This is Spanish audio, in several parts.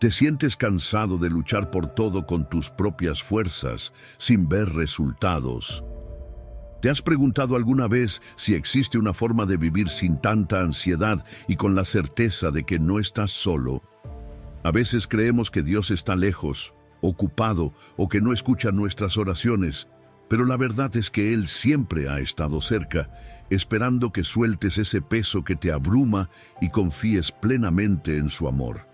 ¿Te sientes cansado de luchar por todo con tus propias fuerzas, sin ver resultados? ¿Te has preguntado alguna vez si existe una forma de vivir sin tanta ansiedad y con la certeza de que no estás solo? A veces creemos que Dios está lejos, ocupado o que no escucha nuestras oraciones, pero la verdad es que Él siempre ha estado cerca, esperando que sueltes ese peso que te abruma y confíes plenamente en su amor.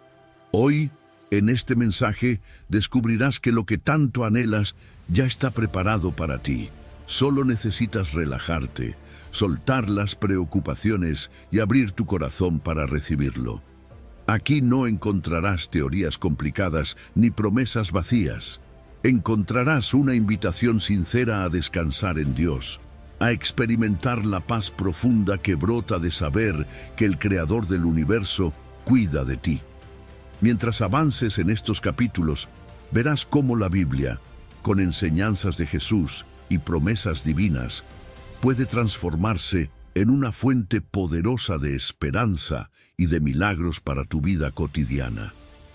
Hoy, en este mensaje, descubrirás que lo que tanto anhelas ya está preparado para ti. Solo necesitas relajarte, soltar las preocupaciones y abrir tu corazón para recibirlo. Aquí no encontrarás teorías complicadas ni promesas vacías. Encontrarás una invitación sincera a descansar en Dios, a experimentar la paz profunda que brota de saber que el Creador del universo cuida de ti. Mientras avances en estos capítulos, verás cómo la Biblia, con enseñanzas de Jesús y promesas divinas, puede transformarse en una fuente poderosa de esperanza y de milagros para tu vida cotidiana.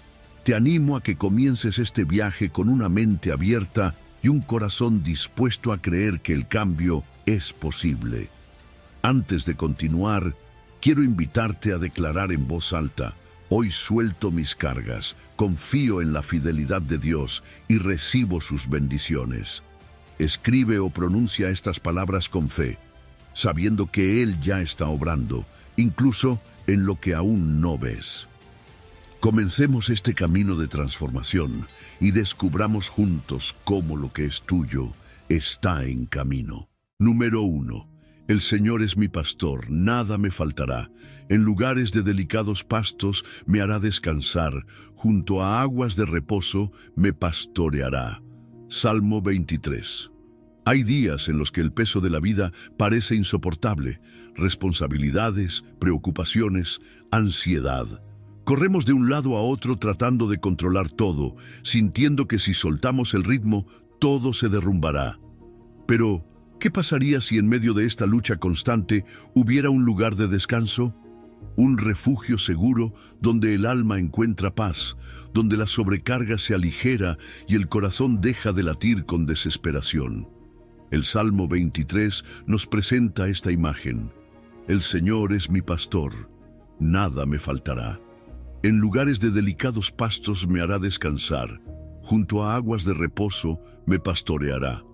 Te animo a que comiences este viaje con una mente abierta y un corazón dispuesto a creer que el cambio es posible. Antes de continuar, quiero invitarte a declarar en voz alta: hoy suelto mis cargas, confío en la fidelidad de Dios y recibo sus bendiciones. Escribe o pronuncia estas palabras con fe, sabiendo que Él ya está obrando, incluso en lo que aún no ves. Comencemos este camino de transformación y descubramos juntos cómo lo que es tuyo está en camino. Número 1. El Señor es mi pastor, nada me faltará. En lugares de delicados pastos me hará descansar, junto a aguas de reposo me pastoreará. Salmo 23. Hay días en los que el peso de la vida parece insoportable. Responsabilidades, preocupaciones, ansiedad. Corremos de un lado a otro tratando de controlar todo, sintiendo que si soltamos el ritmo, todo se derrumbará. Pero, ¿qué pasaría si en medio de esta lucha constante hubiera un lugar de descanso? Un refugio seguro donde el alma encuentra paz, donde la sobrecarga se aligera y el corazón deja de latir con desesperación. El Salmo 23 nos presenta esta imagen. El Señor es mi pastor, nada me faltará. En lugares de delicados pastos me hará descansar, junto a aguas de reposo me pastoreará.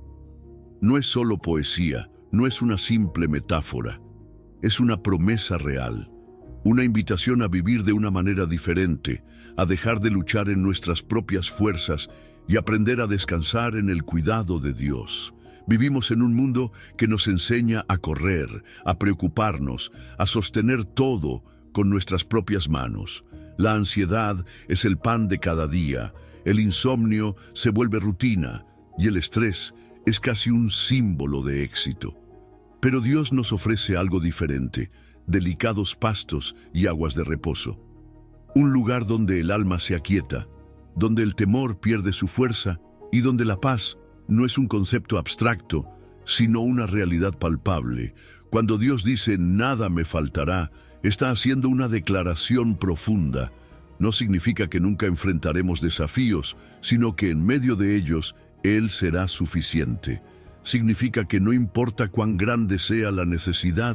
No es solo poesía, no es una simple metáfora. Es una promesa real, una invitación a vivir de una manera diferente, a dejar de luchar en nuestras propias fuerzas y aprender a descansar en el cuidado de Dios. Vivimos en un mundo que nos enseña a correr, a preocuparnos, a sostener todo con nuestras propias manos. La ansiedad es el pan de cada día, el insomnio se vuelve rutina y el estrés es casi un símbolo de éxito. Pero Dios nos ofrece algo diferente: delicados pastos y aguas de reposo. Un lugar donde el alma se aquieta, donde el temor pierde su fuerza y donde la paz no es un concepto abstracto, sino una realidad palpable. Cuando Dios dice «nada me faltará», está haciendo una declaración profunda. No significa que nunca enfrentaremos desafíos, sino que en medio de ellos Él será suficiente. Significa que no importa cuán grande sea la necesidad,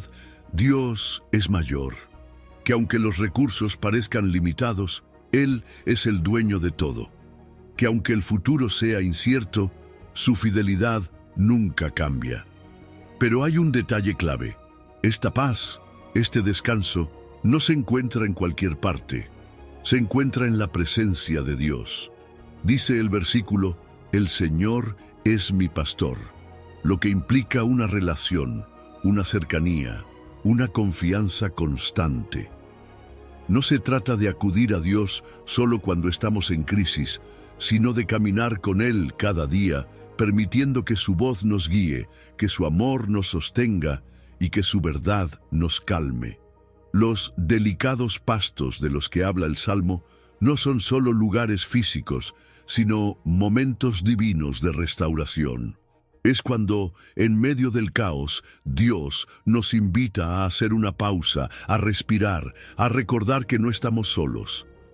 Dios es mayor. Que aunque los recursos parezcan limitados, Él es el dueño de todo. Que aunque el futuro sea incierto, su fidelidad nunca cambia. Pero hay un detalle clave. Esta paz, este descanso, no se encuentra en cualquier parte. Se encuentra en la presencia de Dios. Dice el versículo: el Señor es mi pastor, lo que implica una relación, una cercanía, una confianza constante. No se trata de acudir a Dios solo cuando estamos en crisis, sino de caminar con Él cada día, permitiendo que su voz nos guíe, que su amor nos sostenga y que su verdad nos calme. Los delicados pastos de los que habla el Salmo no son solo lugares físicos, sino momentos divinos de restauración. Es cuando, en medio del caos, Dios nos invita a hacer una pausa, a respirar, a recordar que no estamos solos.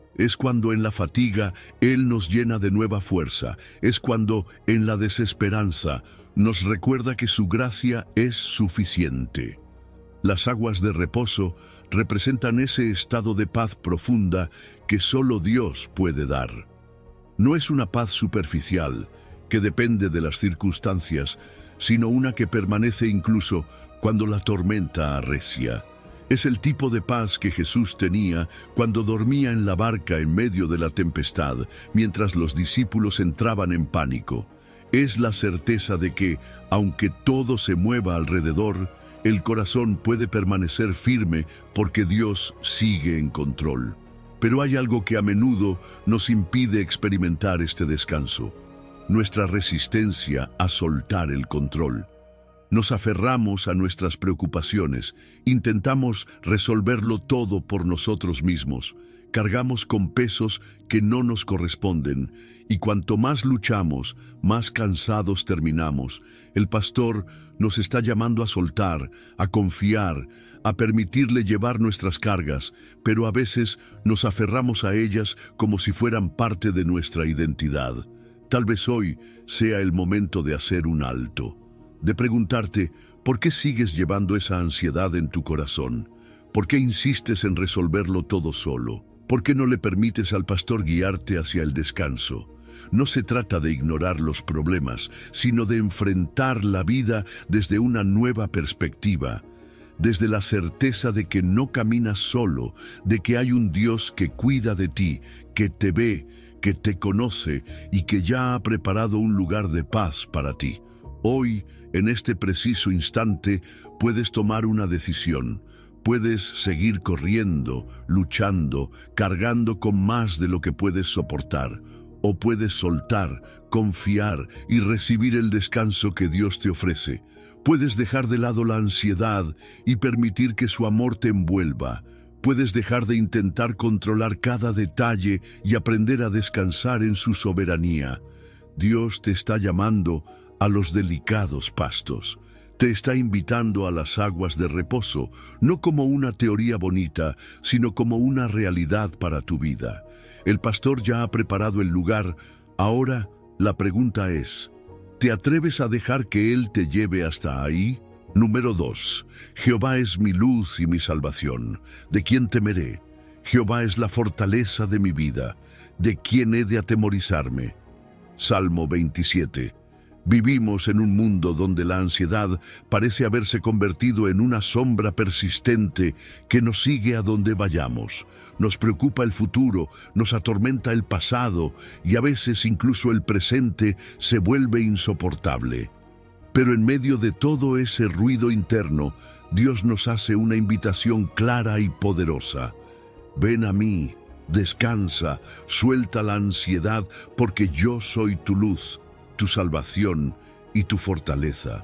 Es cuando en la fatiga Él nos llena de nueva fuerza. Es cuando en la desesperanza nos recuerda que su gracia es suficiente. Las aguas de reposo representan ese estado de paz profunda que solo Dios puede dar. No es una paz superficial que depende de las circunstancias, sino una que permanece incluso cuando la tormenta arrecia. Es el tipo de paz que Jesús tenía cuando dormía en la barca en medio de la tempestad, mientras los discípulos entraban en pánico. Es la certeza de que, aunque todo se mueva alrededor, el corazón puede permanecer firme porque Dios sigue en control. Pero hay algo que a menudo nos impide experimentar este descanso: nuestra resistencia a soltar el control. Nos aferramos a nuestras preocupaciones, intentamos resolverlo todo por nosotros mismos, cargamos con pesos que no nos corresponden, y cuanto más luchamos, más cansados terminamos. El pastor nos está llamando a soltar, a confiar, a permitirle llevar nuestras cargas, pero a veces nos aferramos a ellas como si fueran parte de nuestra identidad. Tal vez hoy sea el momento de hacer un alto, de preguntarte, ¿por qué sigues llevando esa ansiedad en tu corazón? ¿Por qué insistes en resolverlo todo solo? ¿Por qué no le permites al pastor guiarte hacia el descanso? No se trata de ignorar los problemas, sino de enfrentar la vida desde una nueva perspectiva, desde la certeza de que no caminas solo, de que hay un Dios que cuida de ti, que te ve, que te conoce y que ya ha preparado un lugar de paz para ti. Hoy, en este preciso instante, puedes tomar una decisión. Puedes seguir corriendo, luchando, cargando con más de lo que puedes soportar. O puedes soltar, confiar y recibir el descanso que Dios te ofrece. Puedes dejar de lado la ansiedad y permitir que su amor te envuelva. Puedes dejar de intentar controlar cada detalle y aprender a descansar en su soberanía. Dios te está llamando a los delicados pastos. Te está invitando a las aguas de reposo, no como una teoría bonita, sino como una realidad para tu vida. El pastor ya ha preparado el lugar. Ahora, la pregunta es, ¿te atreves a dejar que Él te lleve hasta ahí? Número 2. Jehová es mi luz y mi salvación. ¿De quién temeré? Jehová es la fortaleza de mi vida. ¿De quién he de atemorizarme? Salmo 27. Vivimos en un mundo donde la ansiedad parece haberse convertido en una sombra persistente que nos sigue a donde vayamos. Nos preocupa el futuro, nos atormenta el pasado y a veces incluso el presente se vuelve insoportable. Pero en medio de todo ese ruido interno, Dios nos hace una invitación clara y poderosa. Ven a mí, descansa, suelta la ansiedad, porque yo soy tu luz, tu salvación y tu fortaleza.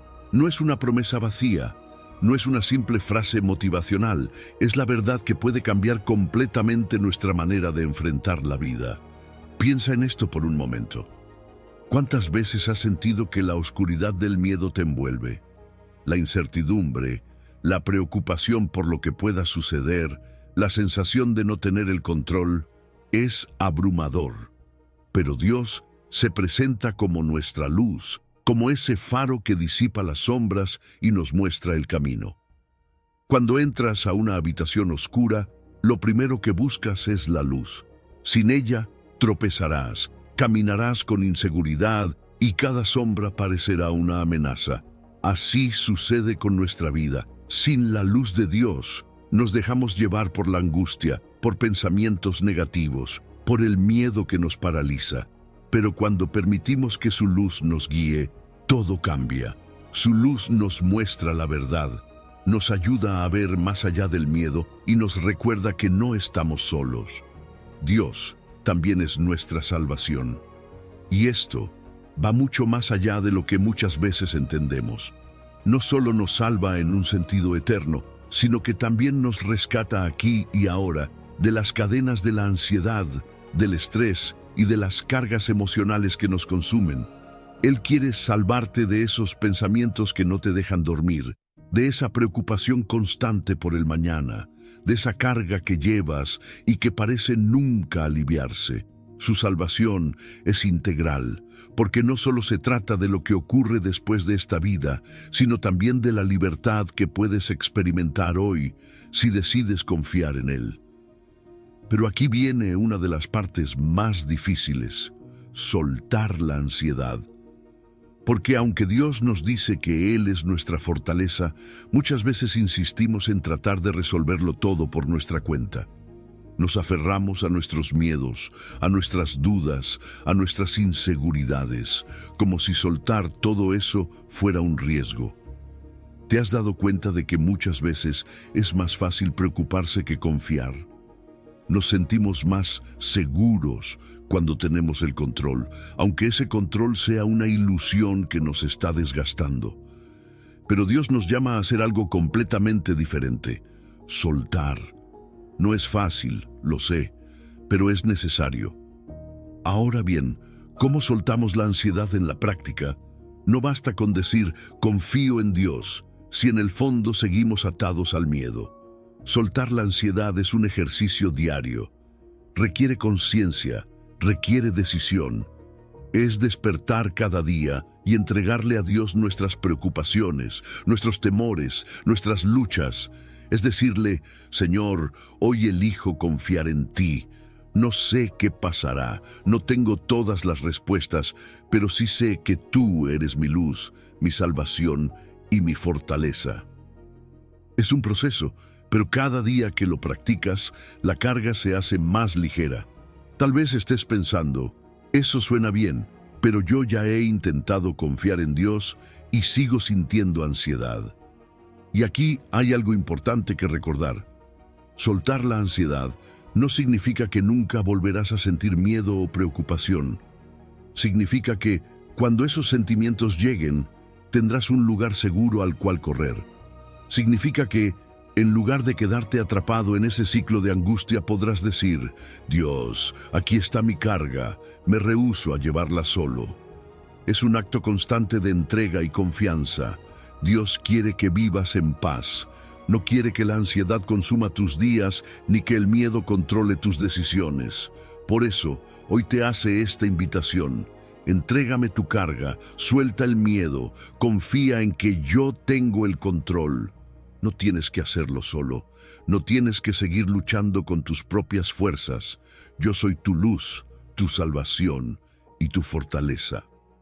No es una promesa vacía, no es una simple frase motivacional, es la verdad que puede cambiar completamente nuestra manera de enfrentar la vida. Piensa en esto por un momento. ¿Cuántas veces has sentido que la oscuridad del miedo te envuelve? La incertidumbre, la preocupación por lo que pueda suceder, la sensación de no tener el control, es abrumador. Pero Dios se presenta como nuestra luz, como ese faro que disipa las sombras y nos muestra el camino. Cuando entras a una habitación oscura, lo primero que buscas es la luz. Sin ella, tropezarás, caminarás con inseguridad y cada sombra parecerá una amenaza. Así sucede con nuestra vida. Sin la luz de Dios, nos dejamos llevar por la angustia, por pensamientos negativos, por el miedo que nos paraliza. Pero cuando permitimos que su luz nos guíe, todo cambia. Su luz nos muestra la verdad, nos ayuda a ver más allá del miedo y nos recuerda que no estamos solos. Dios también es nuestra salvación. Y esto va mucho más allá de lo que muchas veces entendemos. No solo nos salva en un sentido eterno, sino que también nos rescata aquí y ahora de las cadenas de la ansiedad, del estrés y de las cargas emocionales que nos consumen. Él quiere salvarte de esos pensamientos que no te dejan dormir, de esa preocupación constante por el mañana, de esa carga que llevas y que parece nunca aliviarse. Su salvación es integral, porque no solo se trata de lo que ocurre después de esta vida, sino también de la libertad que puedes experimentar hoy si decides confiar en Él. Pero aquí viene una de las partes más difíciles: soltar la ansiedad. Porque aunque Dios nos dice que Él es nuestra fortaleza, muchas veces insistimos en tratar de resolverlo todo por nuestra cuenta. Nos aferramos a nuestros miedos, a nuestras dudas, a nuestras inseguridades, como si soltar todo eso fuera un riesgo. ¿Te has dado cuenta de que muchas veces es más fácil preocuparse que confiar? Nos sentimos más seguros cuando tenemos el control, aunque ese control sea una ilusión que nos está desgastando. Pero Dios nos llama a hacer algo completamente diferente: soltar. No es fácil, lo sé, pero es necesario. Ahora bien, ¿cómo soltamos la ansiedad en la práctica? No basta con decir confío en Dios, si en el fondo seguimos atados al miedo. Soltar la ansiedad es un ejercicio diario. Requiere conciencia, requiere decisión. Es despertar cada día y entregarle a Dios nuestras preocupaciones, nuestros temores, nuestras luchas. Es decirle: Señor, hoy elijo confiar en ti. No sé qué pasará, no tengo todas las respuestas, pero sí sé que tú eres mi luz, mi salvación y mi fortaleza. Es un proceso, pero cada día que lo practicas, la carga se hace más ligera. Tal vez estés pensando: eso suena bien, pero yo ya he intentado confiar en Dios y sigo sintiendo ansiedad. Y aquí hay algo importante que recordar. Soltar la ansiedad no significa que nunca volverás a sentir miedo o preocupación. Significa que, cuando esos sentimientos lleguen, tendrás un lugar seguro al cual correr. Significa que, en lugar de quedarte atrapado en ese ciclo de angustia, podrás decir: Dios, aquí está mi carga, me rehúso a llevarla solo. Es un acto constante de entrega y confianza. Dios quiere que vivas en paz. No quiere que la ansiedad consuma tus días, ni que el miedo controle tus decisiones. Por eso, hoy te hace esta invitación: entrégame tu carga, suelta el miedo, confía en que yo tengo el control. No tienes que hacerlo solo, no tienes que seguir luchando con tus propias fuerzas. Yo soy tu luz, tu salvación y tu fortaleza.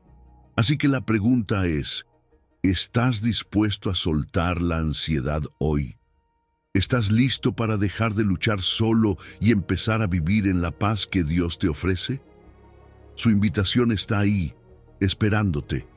Así que la pregunta es: ¿estás dispuesto a soltar la ansiedad hoy? ¿Estás listo para dejar de luchar solo y empezar a vivir en la paz que Dios te ofrece? Su invitación está ahí, esperándote.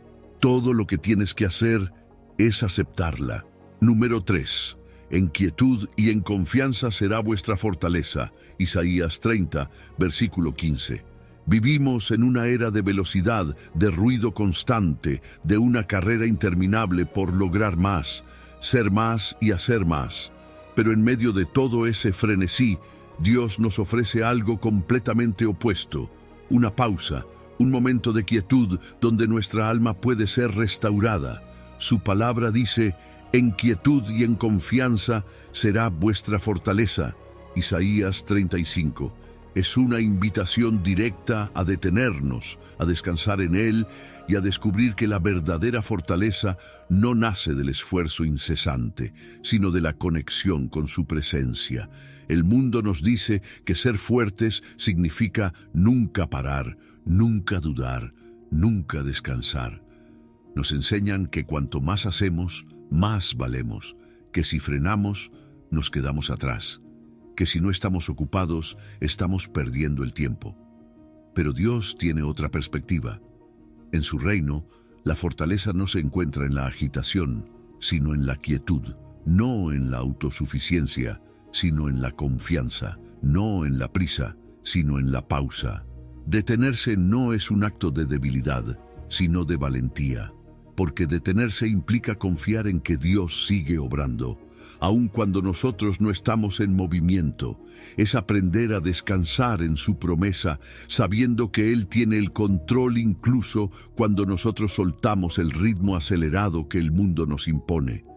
Todo lo que tienes que hacer es aceptarla. Número 3. En quietud y en confianza será vuestra fortaleza. Isaías 30, versículo 15. Vivimos en una era de velocidad, de ruido constante, de una carrera interminable por lograr más, ser más y hacer más. Pero en medio de todo ese frenesí, Dios nos ofrece algo completamente opuesto: una pausa, un momento de quietud donde nuestra alma puede ser restaurada. Su palabra dice: en quietud y en confianza será vuestra fortaleza. Isaías 35. Es una invitación directa a detenernos, a descansar en Él y a descubrir que la verdadera fortaleza no nace del esfuerzo incesante, sino de la conexión con su presencia. El mundo nos dice que ser fuertes significa nunca parar, nunca dudar, nunca descansar. Nos enseñan que cuanto más hacemos, más valemos, que si frenamos, nos quedamos atrás, que si no estamos ocupados, estamos perdiendo el tiempo. Pero Dios tiene otra perspectiva. En su reino, la fortaleza no se encuentra en la agitación, sino en la quietud, no en la autosuficiencia, sino en la confianza, no en la prisa, sino en la pausa. Detenerse no es un acto de debilidad, sino de valentía, porque detenerse implica confiar en que Dios sigue obrando, aun cuando nosotros no estamos en movimiento. Es aprender a descansar en su promesa, sabiendo que Él tiene el control incluso cuando nosotros soltamos el ritmo acelerado que el mundo nos impone.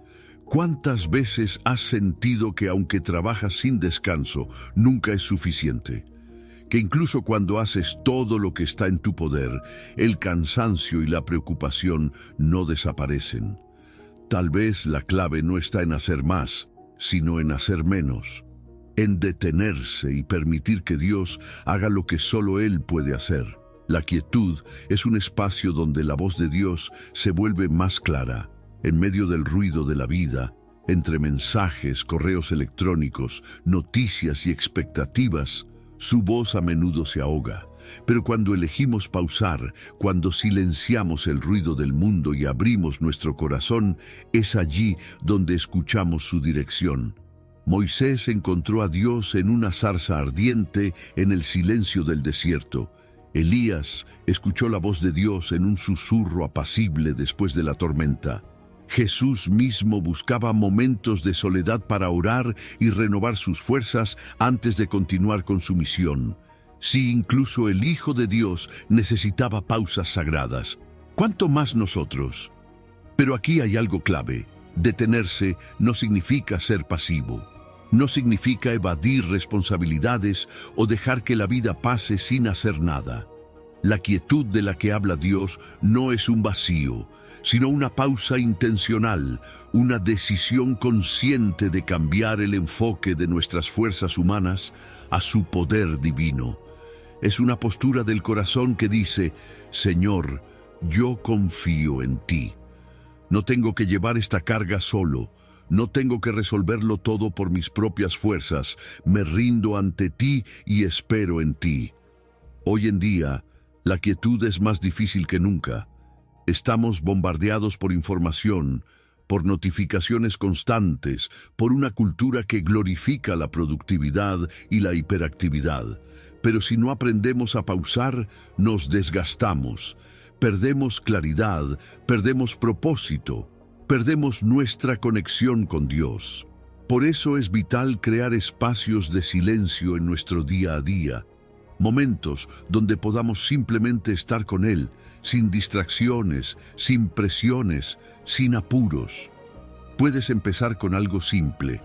¿Cuántas veces has sentido que aunque trabajas sin descanso, nunca es suficiente? Que incluso cuando haces todo lo que está en tu poder, el cansancio y la preocupación no desaparecen. Tal vez la clave no está en hacer más, sino en hacer menos, en detenerse y permitir que Dios haga lo que solo Él puede hacer. La quietud es un espacio donde la voz de Dios se vuelve más clara, en medio del ruido de la vida, entre mensajes, correos electrónicos, noticias y expectativas. Su voz a menudo se ahoga, pero cuando elegimos pausar, cuando silenciamos el ruido del mundo y abrimos nuestro corazón, es allí donde escuchamos su dirección. Moisés encontró a Dios en una zarza ardiente en el silencio del desierto. Elías escuchó la voz de Dios en un susurro apacible después de la tormenta. Jesús mismo buscaba momentos de soledad para orar y renovar sus fuerzas antes de continuar con su misión. Sí, incluso el Hijo de Dios necesitaba pausas sagradas. ¿Cuánto más nosotros? Pero aquí hay algo clave. Detenerse no significa ser pasivo. No significa evadir responsabilidades o dejar que la vida pase sin hacer nada. La quietud de la que habla Dios no es un vacío, sino una pausa intencional, una decisión consciente de cambiar el enfoque de nuestras fuerzas humanas a su poder divino. Es una postura del corazón que dice: Señor, yo confío en ti. No tengo que llevar esta carga solo. No tengo que resolverlo todo por mis propias fuerzas. Me rindo ante ti y espero en ti. Hoy en día, la quietud es más difícil que nunca. Estamos bombardeados por información, por notificaciones constantes, por una cultura que glorifica la productividad y la hiperactividad. Pero si no aprendemos a pausar, nos desgastamos. Perdemos claridad, perdemos propósito, perdemos nuestra conexión con Dios. Por eso es vital crear espacios de silencio en nuestro día a día, momentos donde podamos simplemente estar con Él, sin distracciones, sin presiones, sin apuros. Puedes empezar con algo simple: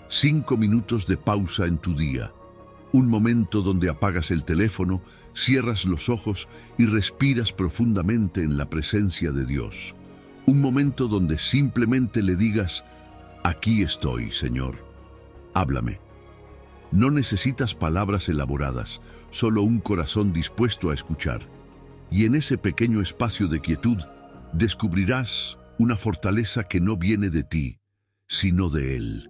5 minutos de pausa en tu día. Un momento donde apagas el teléfono, cierras los ojos y respiras profundamente en la presencia de Dios. Un momento donde simplemente le digas: aquí estoy, Señor. Háblame. No necesitas palabras elaboradas, solo un corazón dispuesto a escuchar. Y en ese pequeño espacio de quietud, descubrirás una fortaleza que no viene de ti, sino de Él.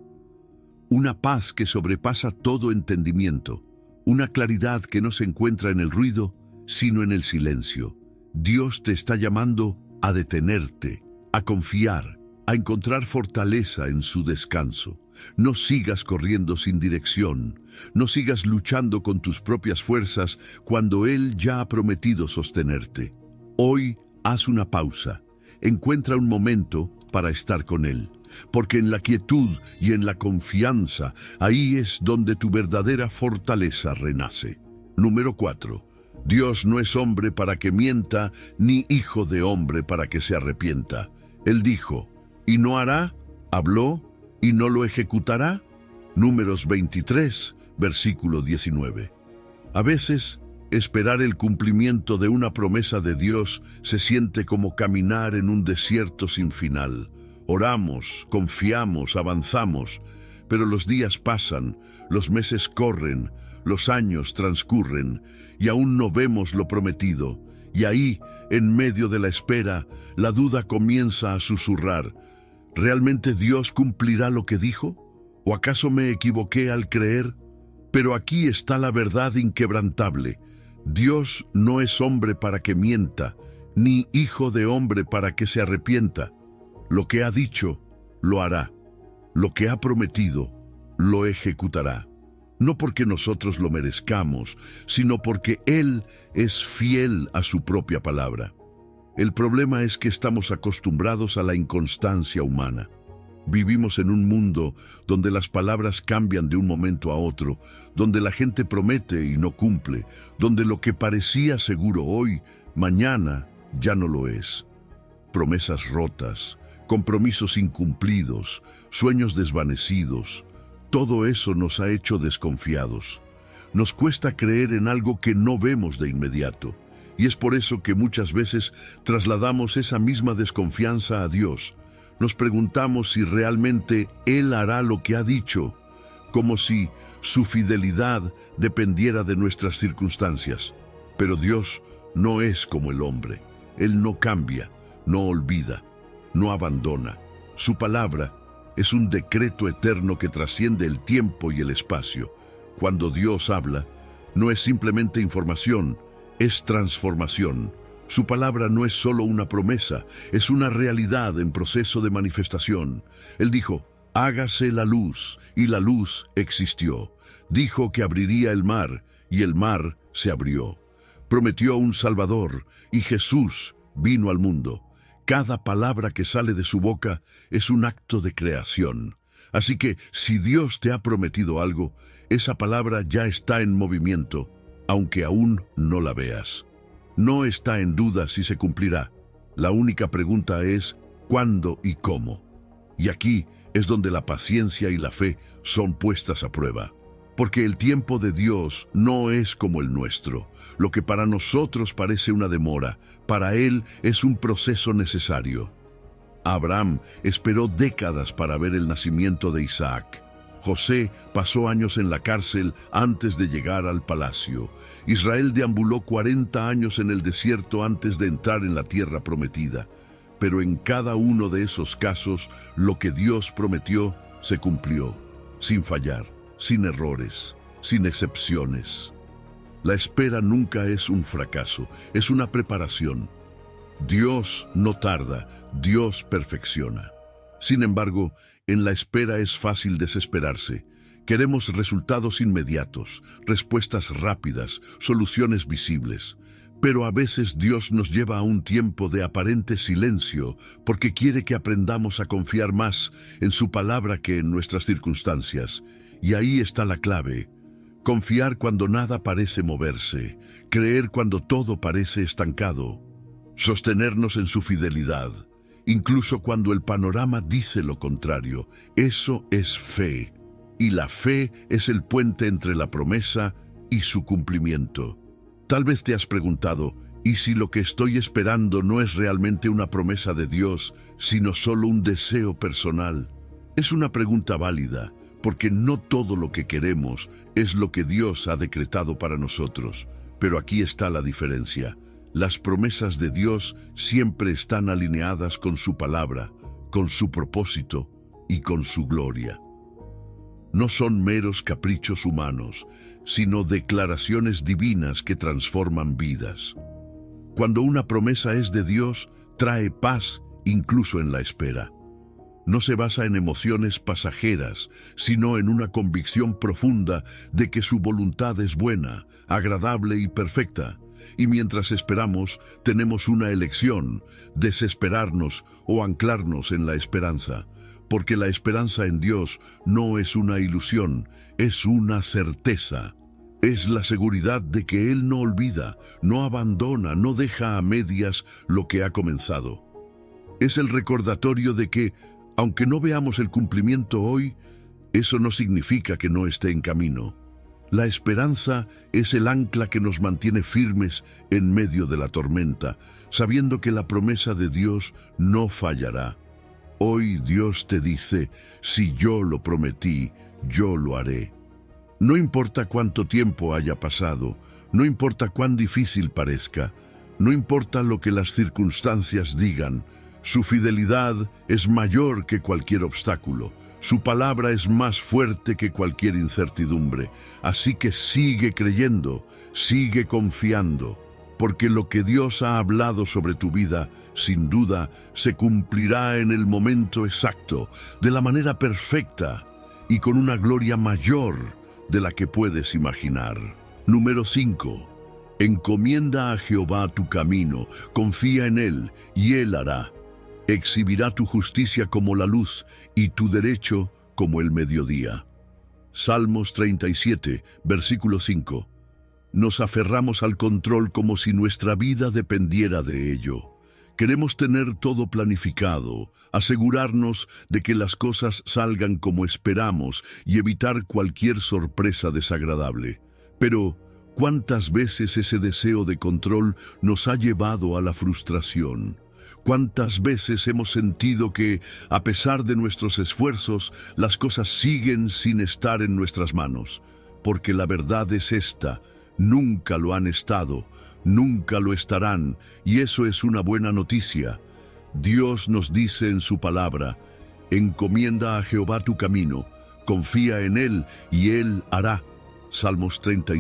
Una paz que sobrepasa todo entendimiento, una claridad que no se encuentra en el ruido, sino en el silencio. Dios te está llamando a detenerte, a confiar, a encontrar fortaleza en su descanso. No sigas corriendo sin dirección, no sigas luchando con tus propias fuerzas cuando Él ya ha prometido sostenerte. Hoy haz una pausa, encuentra un momento para estar con Él, porque en la quietud y en la confianza, ahí es donde tu verdadera fortaleza renace. Número 4. Dios no es hombre para que mienta, ni hijo de hombre para que se arrepienta. Él dijo, ¿y no hará? ¿Habló? ¿Y no lo ejecutará? Números 23, versículo 19. A veces, esperar el cumplimiento de una promesa de Dios se siente como caminar en un desierto sin final. Oramos, confiamos, avanzamos, pero los días pasan, los meses corren, los años transcurren y aún no vemos lo prometido. Y ahí, en medio de la espera, la duda comienza a susurrar: ¿realmente Dios cumplirá lo que dijo? ¿O acaso me equivoqué al creer? Pero aquí está la verdad inquebrantable. Dios no es hombre para que mienta, ni hijo de hombre para que se arrepienta. Lo que ha dicho, lo hará. Lo que ha prometido, lo ejecutará. No porque nosotros lo merezcamos, sino porque Él es fiel a su propia palabra. El problema es que estamos acostumbrados a la inconstancia humana. Vivimos en un mundo donde las palabras cambian de un momento a otro, donde la gente promete y no cumple, donde lo que parecía seguro hoy, mañana ya no lo es. Promesas rotas, compromisos incumplidos, sueños desvanecidos. Todo eso nos ha hecho desconfiados. Nos cuesta creer en algo que no vemos de inmediato. Y es por eso que muchas veces trasladamos esa misma desconfianza a Dios. Nos preguntamos si realmente Él hará lo que ha dicho, como si su fidelidad dependiera de nuestras circunstancias. Pero Dios no es como el hombre. Él no cambia, no olvida, no abandona. Su palabra es un decreto eterno que trasciende el tiempo y el espacio. Cuando Dios habla, no es simplemente información, es transformación. Su palabra no es solo una promesa, es una realidad en proceso de manifestación. Él dijo, hágase la luz, y la luz existió. Dijo que abriría el mar, y el mar se abrió. Prometió un Salvador, y Jesús vino al mundo. Cada palabra que sale de su boca es un acto de creación. Así que, si Dios te ha prometido algo, esa palabra ya está en movimiento, aunque aún no la veas. No está en duda si se cumplirá. La única pregunta es, ¿cuándo y cómo? Y aquí es donde la paciencia y la fe son puestas a prueba. Porque el tiempo de Dios no es como el nuestro. Lo que para nosotros parece una demora, para Él es un proceso necesario. Abraham esperó décadas para ver el nacimiento de Isaac. José pasó años en la cárcel antes de llegar al palacio. Israel deambuló 40 años en el desierto antes de entrar en la tierra prometida. Pero en cada uno de esos casos, lo que Dios prometió se cumplió, sin fallar, sin errores, sin excepciones. La espera nunca es un fracaso, es una preparación. Dios no tarda, Dios perfecciona. Sin embargo, en la espera es fácil desesperarse. Queremos resultados inmediatos, respuestas rápidas, soluciones visibles. Pero a veces Dios nos lleva a un tiempo de aparente silencio porque quiere que aprendamos a confiar más en su palabra que en nuestras circunstancias. Y ahí está la clave. Confiar cuando nada parece moverse, creer cuando todo parece estancado, sostenernos en su fidelidad, incluso cuando el panorama dice lo contrario. Eso es fe. Y la fe es el puente entre la promesa y su cumplimiento. Tal vez te has preguntado, ¿y si lo que estoy esperando no es realmente una promesa de Dios, sino solo un deseo personal? Es una pregunta válida, porque no todo lo que queremos es lo que Dios ha decretado para nosotros. Pero aquí está la diferencia. Las promesas de Dios siempre están alineadas con su palabra, con su propósito y con su gloria. No son meros caprichos humanos, sino declaraciones divinas que transforman vidas. Cuando una promesa es de Dios, trae paz incluso en la espera. No se basa en emociones pasajeras, sino en una convicción profunda de que su voluntad es buena, agradable y perfecta. Y mientras esperamos, tenemos una elección: desesperarnos o anclarnos en la esperanza. Porque la esperanza en Dios no es una ilusión, es una certeza. Es la seguridad de que Él no olvida, no abandona, no deja a medias lo que ha comenzado. Es el recordatorio de que, aunque no veamos el cumplimiento hoy, eso no significa que no esté en camino. La esperanza es el ancla que nos mantiene firmes en medio de la tormenta, sabiendo que la promesa de Dios no fallará. Hoy Dios te dice, si yo lo prometí, yo lo haré. No importa cuánto tiempo haya pasado, no importa cuán difícil parezca, no importa lo que las circunstancias digan, su fidelidad es mayor que cualquier obstáculo, su palabra es más fuerte que cualquier incertidumbre. Así que sigue creyendo, sigue confiando. Porque lo que Dios ha hablado sobre tu vida, sin duda, se cumplirá en el momento exacto, de la manera perfecta y con una gloria mayor de la que puedes imaginar. Número 5. Encomienda a Jehová tu camino, confía en Él, y Él hará. Exhibirá tu justicia como la luz y tu derecho como el mediodía. Salmos 37, versículo 5. Nos aferramos al control como si nuestra vida dependiera de ello. Queremos tener todo planificado, asegurarnos de que las cosas salgan como esperamos y evitar cualquier sorpresa desagradable. Pero, ¿cuántas veces ese deseo de control nos ha llevado a la frustración? ¿Cuántas veces hemos sentido que, a pesar de nuestros esfuerzos, las cosas siguen sin estar en nuestras manos? Porque la verdad es esta: nunca lo han estado, nunca lo estarán, y eso es una buena noticia. Dios nos dice en su palabra: encomienda a Jehová tu camino, confía en Él y Él hará. Salmos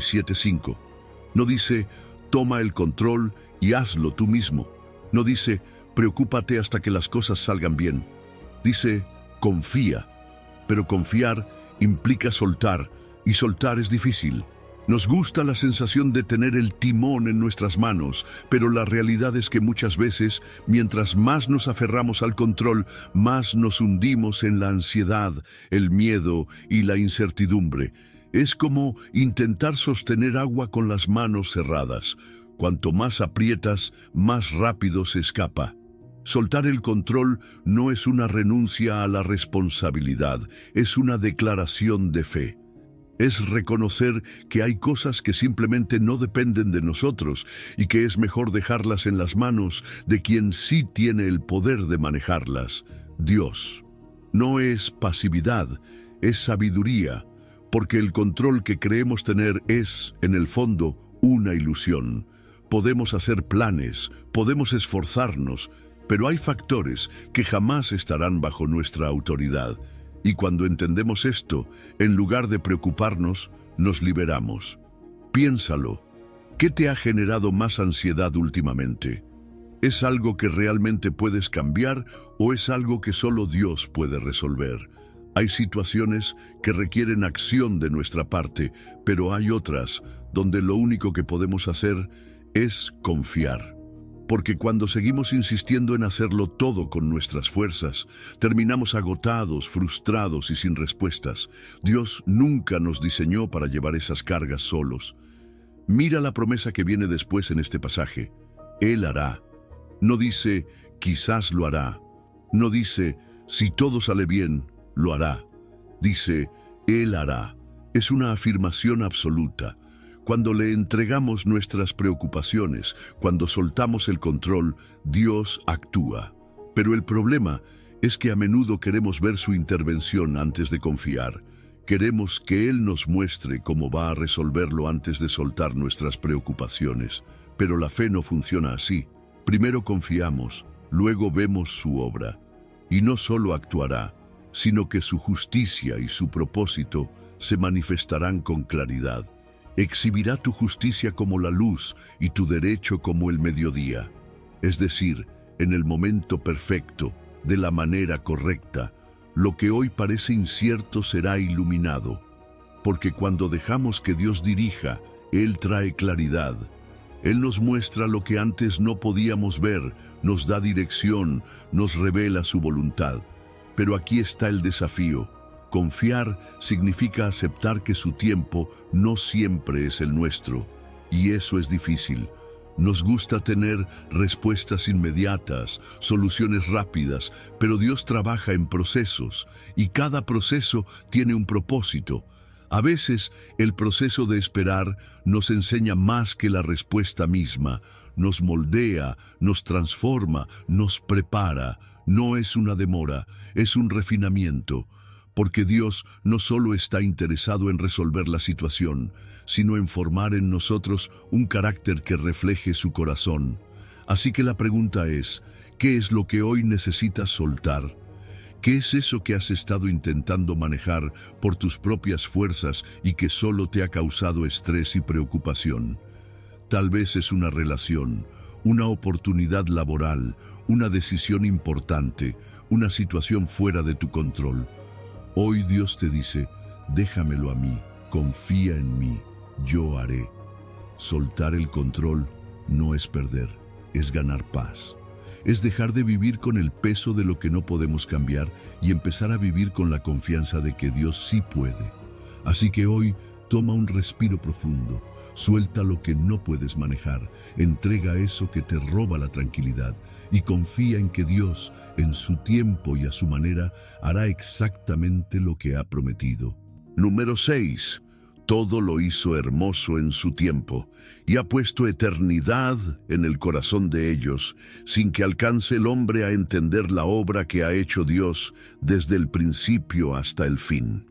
37:5. No dice, toma el control y hazlo tú mismo. No dice, preocúpate hasta que las cosas salgan bien. Dice, confía. Pero confiar implica soltar, y soltar es difícil. Nos gusta la sensación de tener el timón en nuestras manos, pero la realidad es que muchas veces, mientras más nos aferramos al control, más nos hundimos en la ansiedad, el miedo y la incertidumbre. Es como intentar sostener agua con las manos cerradas. Cuanto más aprietas, más rápido se escapa. Soltar el control no es una renuncia a la responsabilidad, es una declaración de fe. Es reconocer que hay cosas que simplemente no dependen de nosotros y que es mejor dejarlas en las manos de quien sí tiene el poder de manejarlas, Dios. No es pasividad, es sabiduría, porque el control que creemos tener es, en el fondo, una ilusión. Podemos hacer planes, podemos esforzarnos, pero hay factores que jamás estarán bajo nuestra autoridad. Y cuando entendemos esto, en lugar de preocuparnos, nos liberamos. Piénsalo. ¿Qué te ha generado más ansiedad últimamente? ¿Es algo que realmente puedes cambiar o es algo que solo Dios puede resolver? Hay situaciones que requieren acción de nuestra parte, pero hay otras donde lo único que podemos hacer es confiar. Porque cuando seguimos insistiendo en hacerlo todo con nuestras fuerzas, terminamos agotados, frustrados y sin respuestas. Dios nunca nos diseñó para llevar esas cargas solos. Mira la promesa que viene después en este pasaje. Él hará. No dice, quizás lo hará. No dice, si todo sale bien, lo hará. Dice, Él hará. Es una afirmación absoluta. Cuando le entregamos nuestras preocupaciones, cuando soltamos el control, Dios actúa. Pero el problema es que a menudo queremos ver su intervención antes de confiar. Queremos que Él nos muestre cómo va a resolverlo antes de soltar nuestras preocupaciones. Pero la fe no funciona así. Primero confiamos, luego vemos su obra. Y no solo actuará, sino que su justicia y su propósito se manifestarán con claridad. Exhibirá tu justicia como la luz y tu derecho como el mediodía. Es decir, en el momento perfecto, de la manera correcta, lo que hoy parece incierto será iluminado. Porque cuando dejamos que Dios dirija, Él trae claridad. Él nos muestra lo que antes no podíamos ver, nos da dirección, nos revela su voluntad. Pero aquí está el desafío. Confiar significa aceptar que su tiempo no siempre es el nuestro, y eso es difícil. Nos gusta tener respuestas inmediatas, soluciones rápidas, pero Dios trabaja en procesos, y cada proceso tiene un propósito. A veces, el proceso de esperar nos enseña más que la respuesta misma, nos moldea, nos transforma, nos prepara. No es una demora, es un refinamiento. Porque Dios no solo está interesado en resolver la situación, sino en formar en nosotros un carácter que refleje su corazón. Así que la pregunta es, ¿qué es lo que hoy necesitas soltar? ¿Qué es eso que has estado intentando manejar por tus propias fuerzas y que solo te ha causado estrés y preocupación? Tal vez es una relación, una oportunidad laboral, una decisión importante, una situación fuera de tu control. Hoy Dios te dice, déjamelo a mí, confía en mí, yo haré. Soltar el control no es perder, es ganar paz. Es dejar de vivir con el peso de lo que no podemos cambiar y empezar a vivir con la confianza de que Dios sí puede. Así que hoy Toma un respiro profundo, suelta lo que no puedes manejar, entrega eso que te roba la tranquilidad y confía en que Dios, en su tiempo y a su manera, hará exactamente lo que ha prometido. Número 6. Todo lo hizo hermoso en su tiempo y ha puesto eternidad en el corazón de ellos, sin que alcance el hombre a entender la obra que ha hecho Dios desde el principio hasta el fin.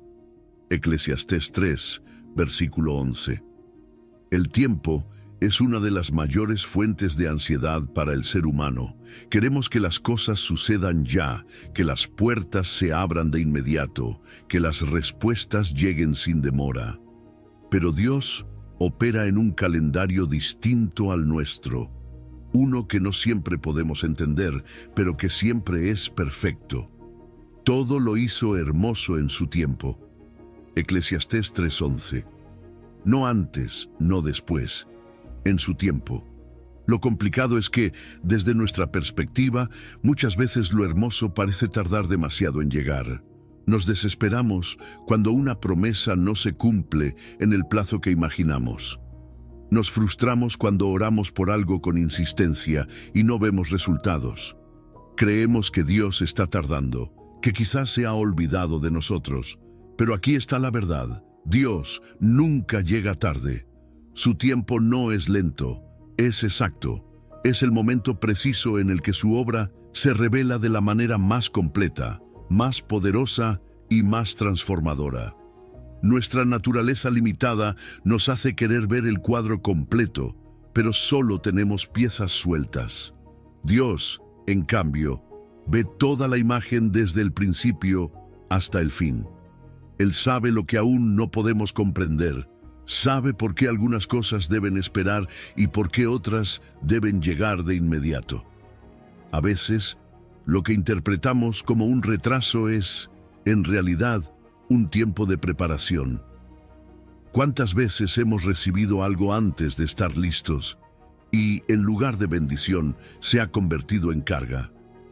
Eclesiastés 3, versículo 11. El tiempo es una de las mayores fuentes de ansiedad para el ser humano. Queremos que las cosas sucedan ya, que las puertas se abran de inmediato, que las respuestas lleguen sin demora. Pero Dios opera en un calendario distinto al nuestro, uno que no siempre podemos entender, pero que siempre es perfecto. Todo lo hizo hermoso en su tiempo. Eclesiastés 3:11. No antes, no después, en su tiempo. Lo complicado es que, desde nuestra perspectiva, muchas veces lo hermoso parece tardar demasiado en llegar. Nos desesperamos cuando una promesa no se cumple en el plazo que imaginamos. Nos frustramos cuando oramos por algo con insistencia y no vemos resultados. Creemos que Dios está tardando, que quizás se ha olvidado de nosotros. Pero aquí está la verdad. Dios nunca llega tarde. Su tiempo no es lento, es exacto. Es el momento preciso en el que su obra se revela de la manera más completa, más poderosa y más transformadora. Nuestra naturaleza limitada nos hace querer ver el cuadro completo, pero solo tenemos piezas sueltas. Dios, en cambio, ve toda la imagen desde el principio hasta el fin. Él sabe lo que aún no podemos comprender, sabe por qué algunas cosas deben esperar y por qué otras deben llegar de inmediato. A veces, lo que interpretamos como un retraso es, en realidad, un tiempo de preparación. ¿Cuántas veces hemos recibido algo antes de estar listos y, en lugar de bendición, se ha convertido en carga?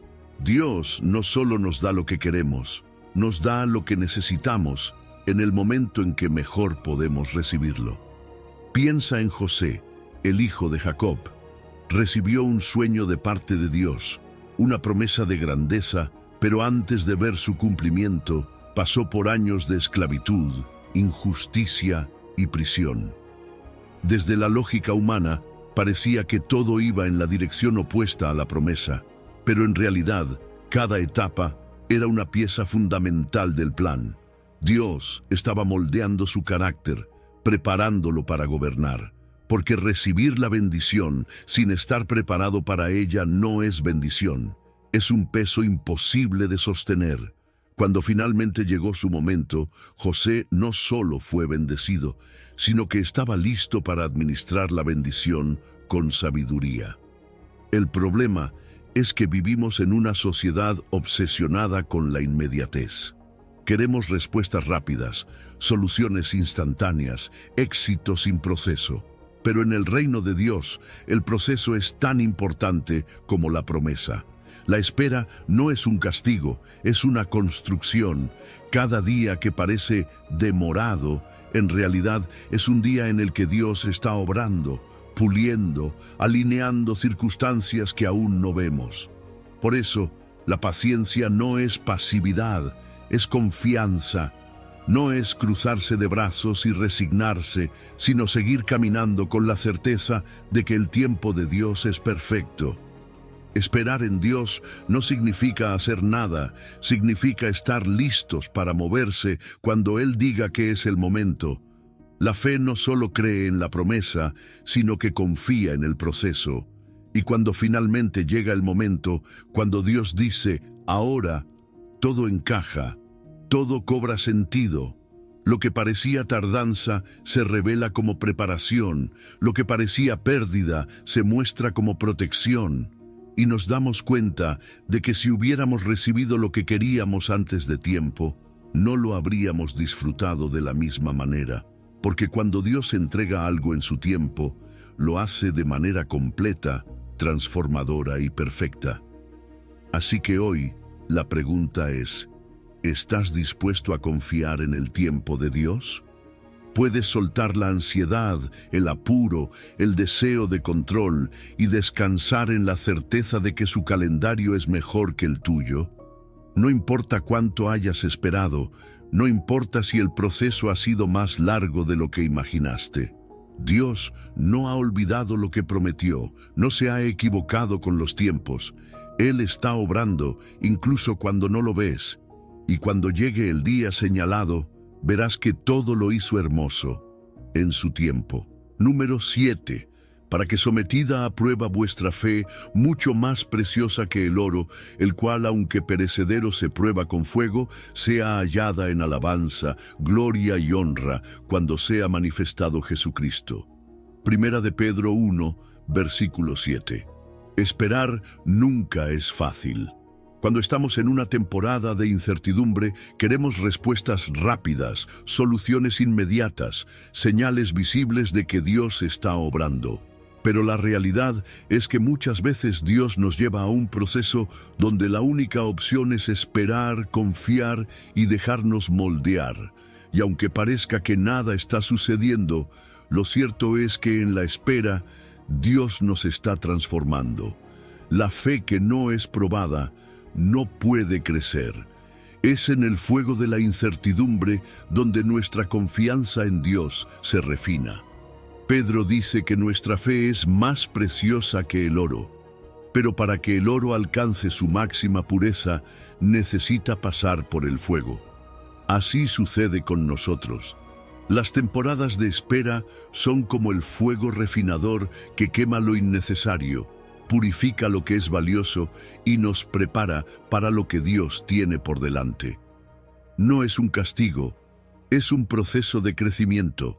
Dios no solo nos da lo que queremos, nos da lo que necesitamos en el momento en que mejor podemos recibirlo. Piensa en José, el hijo de Jacob. Recibió un sueño de parte de Dios, una promesa de grandeza, pero antes de ver su cumplimiento, pasó por años de esclavitud, injusticia y prisión. Desde la lógica humana, parecía que todo iba en la dirección opuesta a la promesa, pero en realidad, cada etapa era una pieza fundamental del plan. Dios estaba moldeando su carácter, preparándolo para gobernar, porque recibir la bendición sin estar preparado para ella no es bendición, es un peso imposible de sostener. Cuando finalmente llegó su momento, José no solo fue bendecido, sino que estaba listo para administrar la bendición con sabiduría. El problema es que vivimos en una sociedad obsesionada con la inmediatez. Queremos respuestas rápidas, soluciones instantáneas, éxito sin proceso. Pero en el reino de Dios, el proceso es tan importante como la promesa. La espera no es un castigo, es una construcción. Cada día que parece demorado, en realidad es un día en el que Dios está obrando, puliendo, alineando circunstancias que aún no vemos. Por eso, la paciencia no es pasividad, es confianza. No es cruzarse de brazos y resignarse, sino seguir caminando con la certeza de que el tiempo de Dios es perfecto. Esperar en Dios no significa hacer nada, significa estar listos para moverse cuando Él diga que es el momento. La fe no solo cree en la promesa, sino que confía en el proceso. Y cuando finalmente llega el momento, cuando Dios dice, ahora, todo encaja, todo cobra sentido. Lo que parecía tardanza se revela como preparación, lo que parecía pérdida se muestra como protección. Y nos damos cuenta de que si hubiéramos recibido lo que queríamos antes de tiempo, no lo habríamos disfrutado de la misma manera. Porque cuando Dios entrega algo en su tiempo, lo hace de manera completa, transformadora y perfecta. Así que hoy, la pregunta es, ¿estás dispuesto a confiar en el tiempo de Dios? Puedes soltar la ansiedad, el apuro, el deseo de control y descansar en la certeza de que su calendario es mejor que el tuyo. No importa cuánto hayas esperado, no importa si el proceso ha sido más largo de lo que imaginaste. Dios no ha olvidado lo que prometió, no se ha equivocado con los tiempos. Él está obrando incluso cuando no lo ves. Y cuando llegue el día señalado, verás que todo lo hizo hermoso en su tiempo. Número 7. Para que sometida a prueba vuestra fe, mucho más preciosa que el oro, el cual aunque perecedero se prueba con fuego, sea hallada en alabanza, gloria y honra, cuando sea manifestado Jesucristo. Primera de Pedro 1, versículo 7. Esperar nunca es fácil. Cuando estamos en una temporada de incertidumbre, queremos respuestas rápidas, soluciones inmediatas, señales visibles de que Dios está obrando. Pero la realidad es que muchas veces Dios nos lleva a un proceso donde la única opción es esperar, confiar y dejarnos moldear. Y aunque parezca que nada está sucediendo, lo cierto es que en la espera, Dios nos está transformando. La fe que no es probada no puede crecer. Es en el fuego de la incertidumbre donde nuestra confianza en Dios se refina. Pedro dice que nuestra fe es más preciosa que el oro, pero para que el oro alcance su máxima pureza, necesita pasar por el fuego. Así sucede con nosotros. Las temporadas de espera son como el fuego refinador que quema lo innecesario, purifica lo que es valioso y nos prepara para lo que Dios tiene por delante. No es un castigo, es un proceso de crecimiento.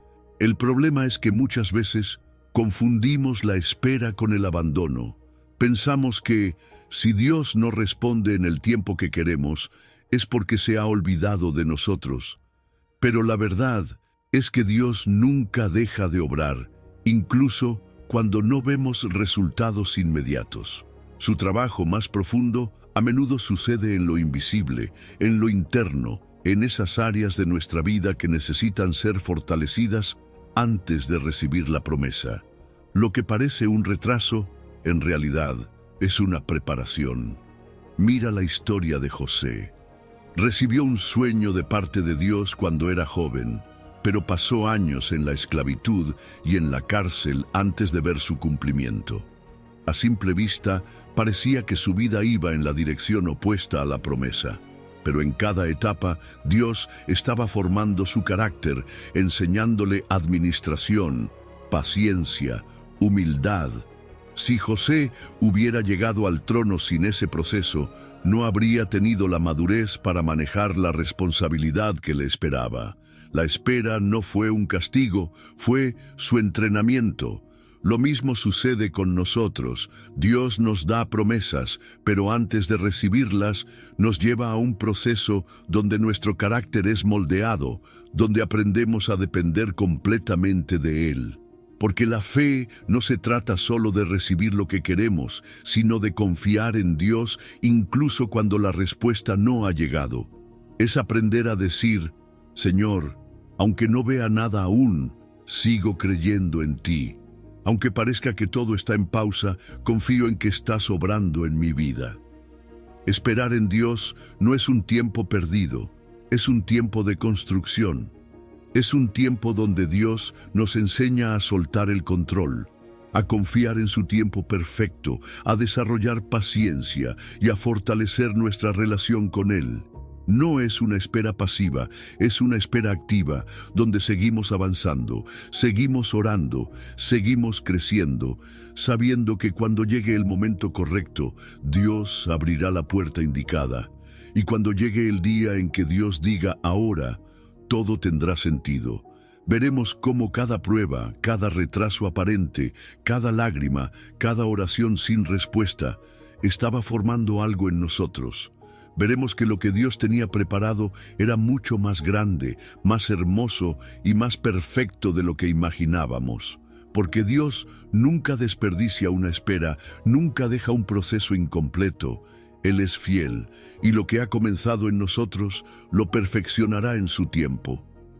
El problema es que muchas veces confundimos la espera con el abandono. Pensamos que si Dios no responde en el tiempo que queremos, es porque se ha olvidado de nosotros. Pero la verdad es que Dios nunca deja de obrar, incluso cuando no vemos resultados inmediatos. Su trabajo más profundo a menudo sucede en lo invisible, en lo interno, en esas áreas de nuestra vida que necesitan ser fortalecidas antes de recibir la promesa. Lo que parece un retraso, en realidad, es una preparación. Mira la historia de José. Recibió un sueño de parte de Dios cuando era joven, pero pasó años en la esclavitud y en la cárcel antes de ver su cumplimiento. A simple vista, parecía que su vida iba en la dirección opuesta a la promesa. Pero en cada etapa, Dios estaba formando su carácter, enseñándole administración, paciencia, humildad. Si José hubiera llegado al trono sin ese proceso, no habría tenido la madurez para manejar la responsabilidad que le esperaba. La espera no fue un castigo, fue su entrenamiento. Lo mismo sucede con nosotros. Dios nos da promesas, pero antes de recibirlas, nos lleva a un proceso donde nuestro carácter es moldeado, donde aprendemos a depender completamente de Él. Porque la fe no se trata solo de recibir lo que queremos, sino de confiar en Dios incluso cuando la respuesta no ha llegado. Es aprender a decir, Señor, aunque no vea nada aún, sigo creyendo en ti. Aunque parezca que todo está en pausa, confío en que estás obrando en mi vida. Esperar en Dios no es un tiempo perdido, es un tiempo de construcción. Es un tiempo donde Dios nos enseña a soltar el control, a confiar en su tiempo perfecto, a desarrollar paciencia y a fortalecer nuestra relación con Él. No es una espera pasiva, es una espera activa, donde seguimos avanzando, seguimos orando, seguimos creciendo, sabiendo que cuando llegue el momento correcto, Dios abrirá la puerta indicada. Y cuando llegue el día en que Dios diga ahora, todo tendrá sentido. Veremos cómo cada prueba, cada retraso aparente, cada lágrima, cada oración sin respuesta, estaba formando algo en nosotros. Veremos que lo que Dios tenía preparado era mucho más grande, más hermoso y más perfecto de lo que imaginábamos. Porque Dios nunca desperdicia una espera, nunca deja un proceso incompleto. Él es fiel, y lo que ha comenzado en nosotros lo perfeccionará en su tiempo.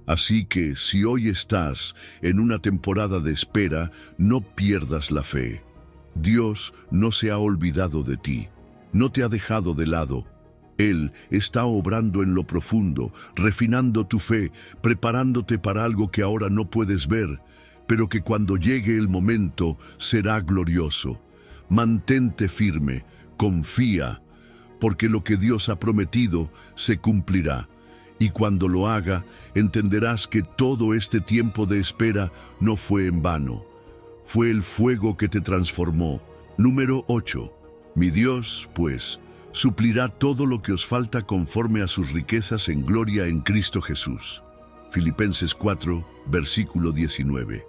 Así que si hoy estás en una temporada de espera, no pierdas la fe. Dios no se ha olvidado de ti, no te ha dejado de lado. Él está obrando en lo profundo, refinando tu fe, preparándote para algo que ahora no puedes ver, pero que cuando llegue el momento será glorioso. Mantente firme, confía, porque lo que Dios ha prometido se cumplirá. Y cuando lo haga, entenderás que todo este tiempo de espera no fue en vano. Fue el fuego que te transformó. Número 8. Mi Dios, pues, suplirá todo lo que os falta conforme a sus riquezas en gloria en Cristo Jesús. Filipenses 4, versículo 19.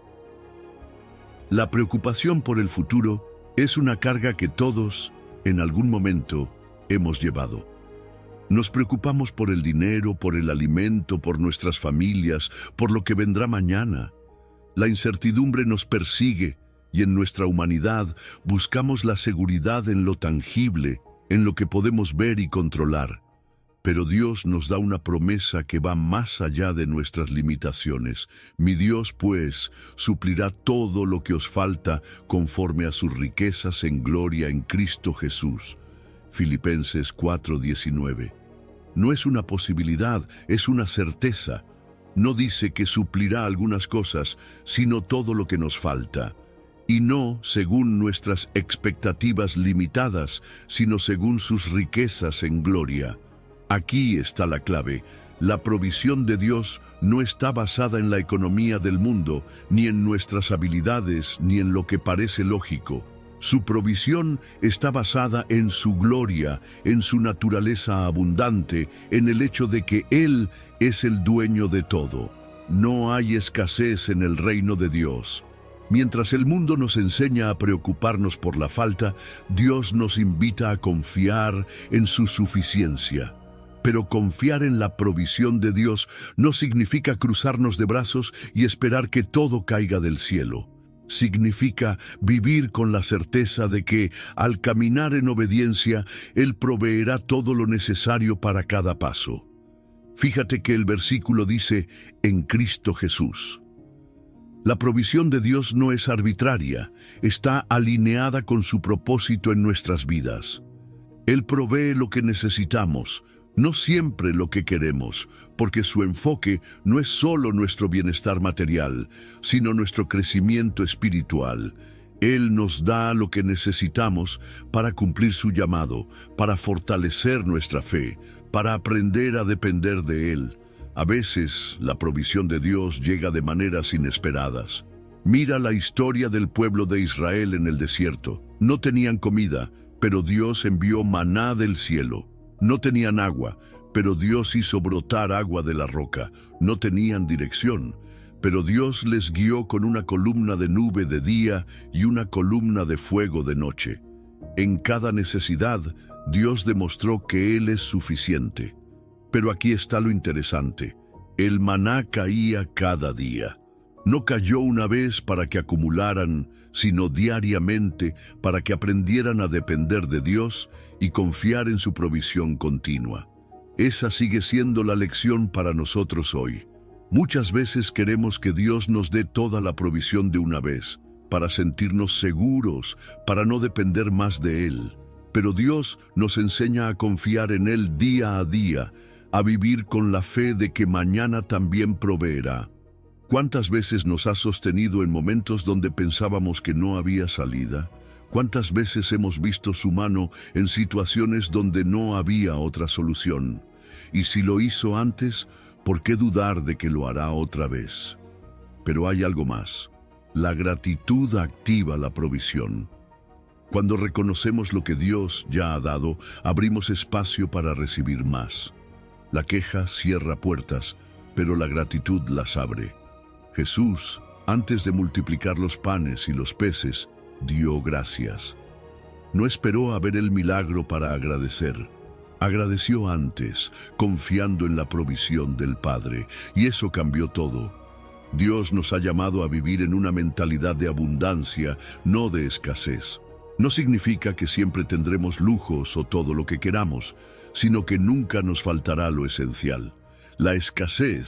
La preocupación por el futuro es una carga que todos, en algún momento, hemos llevado. Nos preocupamos por el dinero, por el alimento, por nuestras familias, por lo que vendrá mañana. La incertidumbre nos persigue y en nuestra humanidad buscamos la seguridad en lo tangible, en lo que podemos ver y controlar. Pero Dios nos da una promesa que va más allá de nuestras limitaciones. Mi Dios, pues, suplirá todo lo que os falta conforme a sus riquezas en gloria en Cristo Jesús. Filipenses 4:19. No es una posibilidad, es una certeza. No dice que suplirá algunas cosas, sino todo lo que nos falta. Y no según nuestras expectativas limitadas, sino según sus riquezas en gloria. Aquí está la clave. La provisión de Dios no está basada en la economía del mundo, ni en nuestras habilidades, ni en lo que parece lógico. Su provisión está basada en su gloria, en su naturaleza abundante, en el hecho de que Él es el dueño de todo. No hay escasez en el reino de Dios. Mientras el mundo nos enseña a preocuparnos por la falta, Dios nos invita a confiar en su suficiencia. Pero confiar en la provisión de Dios no significa cruzarnos de brazos y esperar que todo caiga del cielo. Significa vivir con la certeza de que, al caminar en obediencia, Él proveerá todo lo necesario para cada paso. Fíjate que el versículo dice, en Cristo Jesús. La provisión de Dios no es arbitraria, está alineada con su propósito en nuestras vidas. Él provee lo que necesitamos, no siempre lo que queremos, porque su enfoque no es solo nuestro bienestar material, sino nuestro crecimiento espiritual. Él nos da lo que necesitamos para cumplir su llamado, para fortalecer nuestra fe, para aprender a depender de Él. A veces, la provisión de Dios llega de maneras inesperadas. Mira la historia del pueblo de Israel en el desierto. No tenían comida, pero Dios envió maná del cielo. No tenían agua, pero Dios hizo brotar agua de la roca. No tenían dirección, pero Dios les guió con una columna de nube de día y una columna de fuego de noche. En cada necesidad, Dios demostró que Él es suficiente. Pero aquí está lo interesante. El maná caía cada día. No cayó una vez para que acumularan, sino diariamente para que aprendieran a depender de Dios y confiar en su provisión continua. Esa sigue siendo la lección para nosotros hoy. Muchas veces queremos que Dios nos dé toda la provisión de una vez, para sentirnos seguros, para no depender más de Él. Pero Dios nos enseña a confiar en Él día a día, a vivir con la fe de que mañana también proveerá. ¿Cuántas veces nos ha sostenido en momentos donde pensábamos que no había salida? ¿Cuántas veces hemos visto su mano en situaciones donde no había otra solución? Y si lo hizo antes, ¿por qué dudar de que lo hará otra vez? Pero hay algo más. La gratitud activa la provisión. Cuando reconocemos lo que Dios ya ha dado, abrimos espacio para recibir más. La queja cierra puertas, pero la gratitud las abre. Jesús, antes de multiplicar los panes y los peces, dio gracias. No esperó a ver el milagro para agradecer. Agradeció antes, confiando en la provisión del Padre, y eso cambió todo. Dios nos ha llamado a vivir en una mentalidad de abundancia, no de escasez. No significa que siempre tendremos lujos o todo lo que queramos, sino que nunca nos faltará lo esencial. La escasez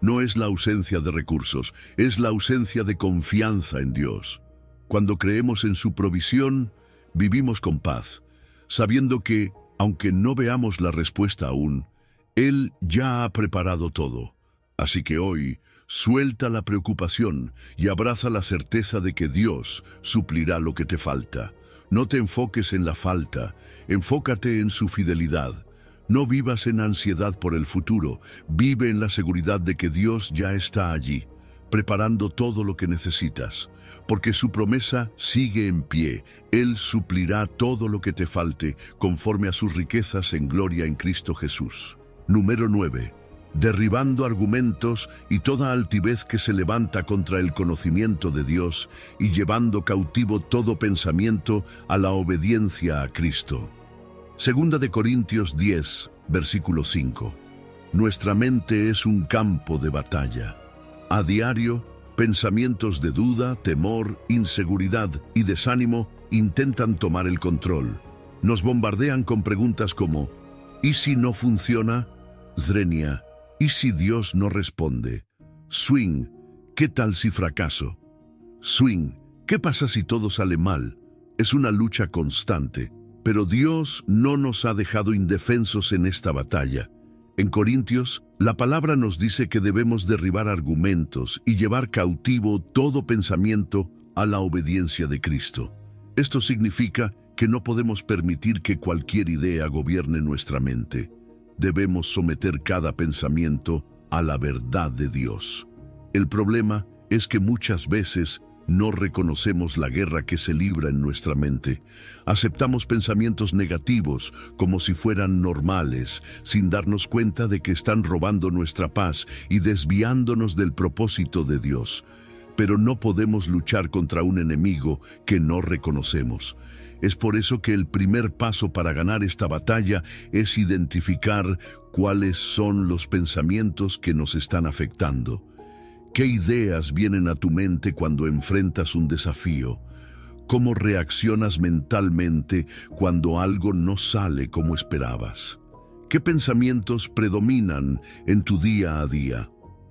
no es la ausencia de recursos, es la ausencia de confianza en Dios. Cuando creemos en su provisión, vivimos con paz, sabiendo que, aunque no veamos la respuesta aún, Él ya ha preparado todo. Así que hoy, suelta la preocupación y abraza la certeza de que Dios suplirá lo que te falta. No te enfoques en la falta, enfócate en su fidelidad. No vivas en ansiedad por el futuro, vive en la seguridad de que Dios ya está allí, preparando todo lo que necesitas, porque su promesa sigue en pie. Él suplirá todo lo que te falte conforme a sus riquezas en gloria en Cristo Jesús. Número 9. Derribando argumentos y toda altivez que se levanta contra el conocimiento de Dios y llevando cautivo todo pensamiento a la obediencia a Cristo. Segunda de Corintios 10, versículo 5. Nuestra mente es un campo de batalla. A diario, pensamientos de duda, temor, inseguridad y desánimo intentan tomar el control. Nos bombardean con preguntas como: ¿y si no funciona? Zrenia, ¿y si Dios no responde? Swing, ¿qué tal si fracaso? Swing, ¿qué pasa si todo sale mal? Es una lucha constante, pero Dios no nos ha dejado indefensos en esta batalla. En Corintios, la palabra nos dice que debemos derribar argumentos y llevar cautivo todo pensamiento a la obediencia de Cristo. Esto significa que no podemos permitir que cualquier idea gobierne nuestra mente. Debemos someter cada pensamiento a la verdad de Dios. El problema es que muchas veces no reconocemos la guerra que se libra en nuestra mente. Aceptamos pensamientos negativos como si fueran normales, sin darnos cuenta de que están robando nuestra paz y desviándonos del propósito de Dios. Pero no podemos luchar contra un enemigo que no reconocemos. Es por eso que el primer paso para ganar esta batalla es identificar cuáles son los pensamientos que nos están afectando. ¿Qué ideas vienen a tu mente cuando enfrentas un desafío? ¿Cómo reaccionas mentalmente cuando algo no sale como esperabas? ¿Qué pensamientos predominan en tu día a día?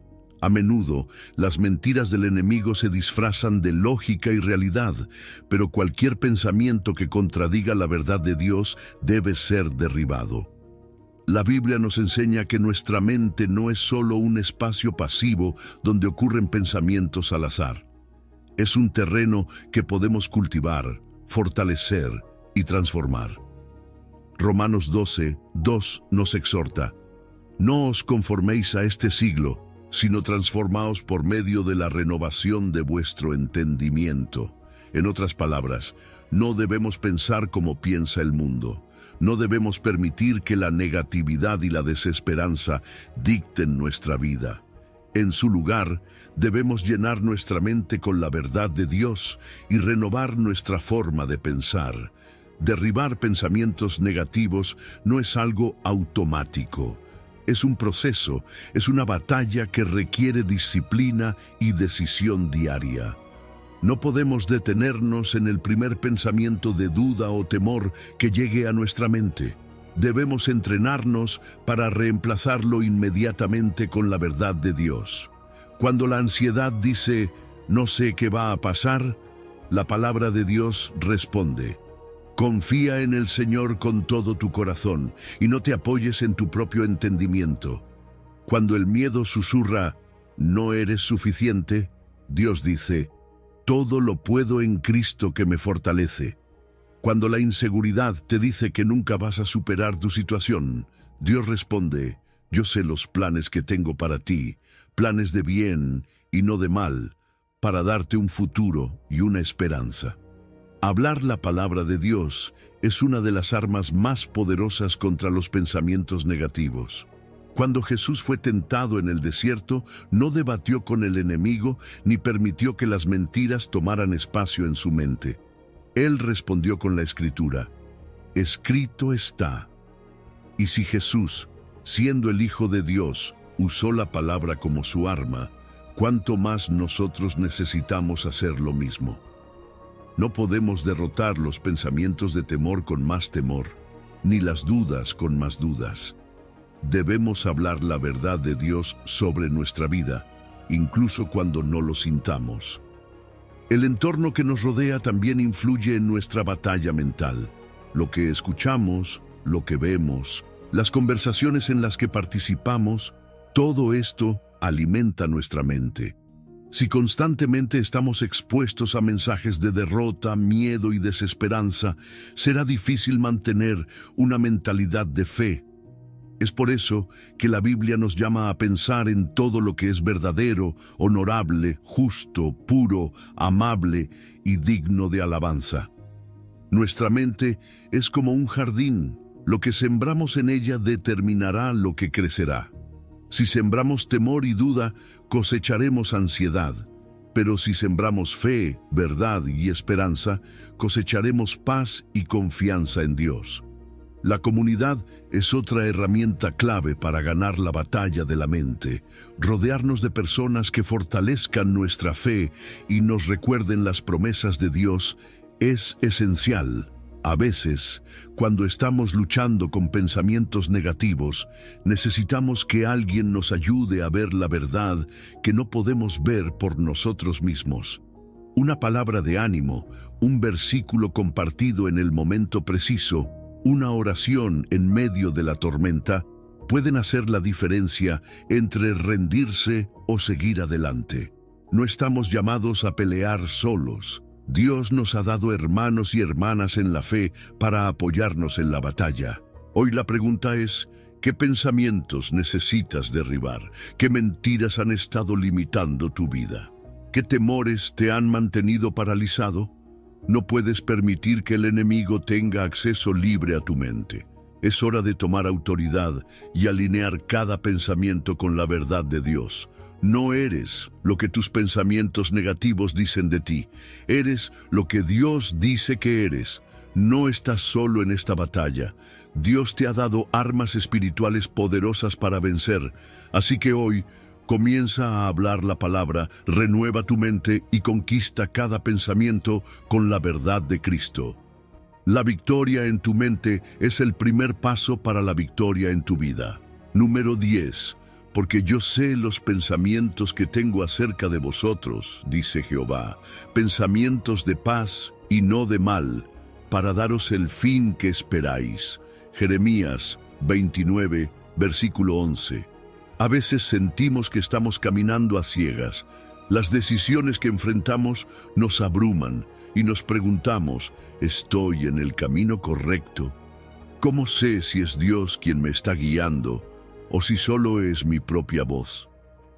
A menudo, las mentiras del enemigo se disfrazan de lógica y realidad, pero cualquier pensamiento que contradiga la verdad de Dios debe ser derribado. La Biblia nos enseña que nuestra mente no es solo un espacio pasivo donde ocurren pensamientos al azar. Es un terreno que podemos cultivar, fortalecer y transformar. Romanos 12:2 nos exhorta: no os conforméis a este siglo, sino transformaos por medio de la renovación de vuestro entendimiento. En otras palabras, no debemos pensar como piensa el mundo. No debemos permitir que la negatividad y la desesperanza dicten nuestra vida. En su lugar, debemos llenar nuestra mente con la verdad de Dios y renovar nuestra forma de pensar. Derribar pensamientos negativos no es algo automático. Es un proceso, es una batalla que requiere disciplina y decisión diaria. No podemos detenernos en el primer pensamiento de duda o temor que llegue a nuestra mente. Debemos entrenarnos para reemplazarlo inmediatamente con la verdad de Dios. Cuando la ansiedad dice: no sé qué va a pasar, la palabra de Dios responde: confía en el Señor con todo tu corazón y no te apoyes en tu propio entendimiento. Cuando el miedo susurra: no eres suficiente, Dios dice: todo lo puedo en Cristo que me fortalece. Cuando la inseguridad te dice que nunca vas a superar tu situación, Dios responde: yo sé los planes que tengo para ti, planes de bien y no de mal, para darte un futuro y una esperanza. Hablar la palabra de Dios es una de las armas más poderosas contra los pensamientos negativos. Cuando Jesús fue tentado en el desierto, no debatió con el enemigo ni permitió que las mentiras tomaran espacio en su mente. Él respondió con la Escritura: escrito está. Y si Jesús, siendo el Hijo de Dios, usó la palabra como su arma, ¿cuánto más nosotros necesitamos hacer lo mismo? No podemos derrotar los pensamientos de temor con más temor, ni las dudas con más dudas. debemos hablar la verdad de Dios sobre nuestra vida, incluso cuando no lo sintamos. El entorno que nos rodea también influye en nuestra batalla mental. Lo que escuchamos, lo que vemos, las conversaciones en las que participamos, todo esto alimenta nuestra mente. Si constantemente estamos expuestos a mensajes de derrota, miedo y desesperanza, será difícil mantener una mentalidad de fe. Es por eso que la Biblia nos llama a pensar en todo lo que es verdadero, honorable, justo, puro, amable y digno de alabanza. Nuestra mente es como un jardín. Lo que sembramos en ella determinará lo que crecerá. Si sembramos temor y duda, cosecharemos ansiedad. Pero si sembramos fe, verdad y esperanza, cosecharemos paz y confianza en Dios. La comunidad es otra herramienta clave para ganar la batalla de la mente. Rodearnos de personas que fortalezcan nuestra fe y nos recuerden las promesas de Dios es esencial. A veces, cuando estamos luchando con pensamientos negativos, necesitamos que alguien nos ayude a ver la verdad que no podemos ver por nosotros mismos. Una palabra de ánimo, un versículo compartido en el momento preciso, una oración en medio de la tormenta, pueden hacer la diferencia entre rendirse o seguir adelante. No estamos llamados a pelear solos. Dios nos ha dado hermanos y hermanas en la fe para apoyarnos en la batalla. Hoy la pregunta es, ¿qué pensamientos necesitas derribar? ¿Qué mentiras han estado limitando tu vida? ¿Qué temores te han mantenido paralizado? No puedes permitir que el enemigo tenga acceso libre a tu mente. Es hora de tomar autoridad y alinear cada pensamiento con la verdad de Dios. No eres lo que tus pensamientos negativos dicen de ti. Eres lo que Dios dice que eres. No estás solo en esta batalla. Dios te ha dado armas espirituales poderosas para vencer. Así que hoy, comienza a hablar la palabra, renueva tu mente y conquista cada pensamiento con la verdad de Cristo. La victoria en tu mente es el primer paso para la victoria en tu vida. Número 10. Porque yo sé los pensamientos que tengo acerca de vosotros, dice Jehová, pensamientos de paz y no de mal, para daros el fin que esperáis. Jeremías 29, versículo 11. A veces sentimos que estamos caminando a ciegas. Las decisiones que enfrentamos nos abruman y nos preguntamos, ¿estoy en el camino correcto? ¿Cómo sé si es Dios quien me está guiando o si solo es mi propia voz?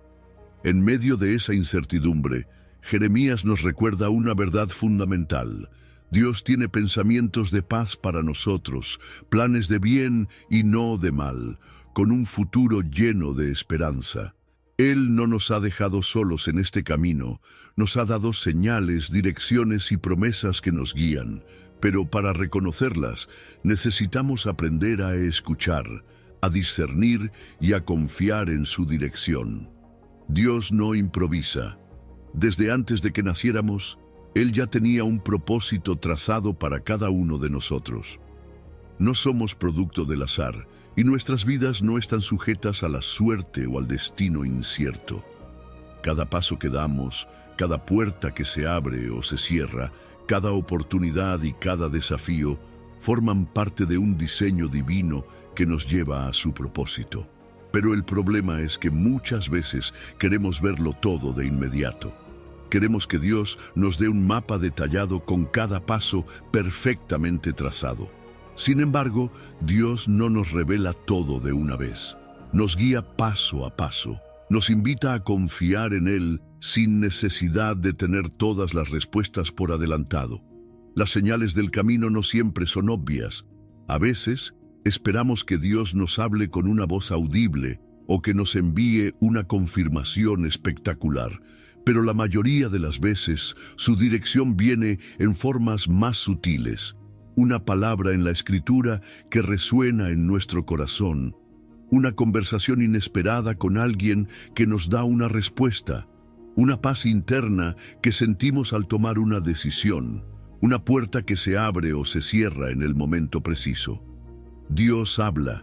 En medio de esa incertidumbre, Jeremías nos recuerda una verdad fundamental. Dios tiene pensamientos de paz para nosotros, planes de bien y no de mal, con un futuro lleno de esperanza. Él no nos ha dejado solos en este camino, nos ha dado señales, direcciones y promesas que nos guían, pero para reconocerlas necesitamos aprender a escuchar, a discernir y a confiar en su dirección. Dios no improvisa. Desde antes de que naciéramos, Él ya tenía un propósito trazado para cada uno de nosotros. No somos producto del azar, y nuestras vidas no están sujetas a la suerte o al destino incierto. Cada paso que damos, cada puerta que se abre o se cierra, cada oportunidad y cada desafío forman parte de un diseño divino que nos lleva a su propósito. Pero el problema es que muchas veces queremos verlo todo de inmediato. Queremos que Dios nos dé un mapa detallado con cada paso perfectamente trazado. Sin embargo, Dios no nos revela todo de una vez. Nos guía paso a paso. Nos invita a confiar en Él sin necesidad de tener todas las respuestas por adelantado. Las señales del camino no siempre son obvias. A veces, esperamos que Dios nos hable con una voz audible o que nos envíe una confirmación espectacular. Pero la mayoría de las veces, su dirección viene en formas más sutiles. Una palabra en la Escritura que resuena en nuestro corazón. Una conversación inesperada con alguien que nos da una respuesta. Una paz interna que sentimos al tomar una decisión. Una puerta que se abre o se cierra en el momento preciso. Dios habla,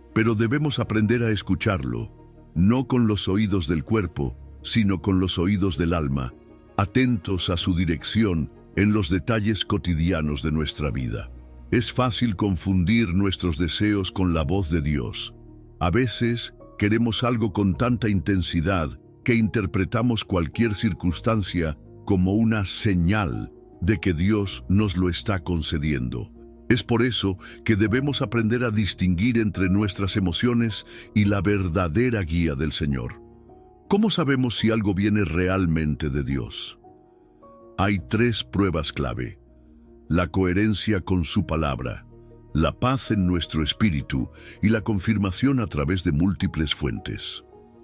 pero debemos aprender a escucharlo, no con los oídos del cuerpo, sino con los oídos del alma, atentos a su dirección en los detalles cotidianos de nuestra vida. Es fácil confundir nuestros deseos con la voz de Dios. A veces queremos algo con tanta intensidad que interpretamos cualquier circunstancia como una señal de que Dios nos lo está concediendo. Es por eso que debemos aprender a distinguir entre nuestras emociones y la verdadera guía del Señor. ¿Cómo sabemos si algo viene realmente de Dios? Hay 3 pruebas clave: la coherencia con su palabra, la paz en nuestro espíritu y la confirmación a través de múltiples fuentes.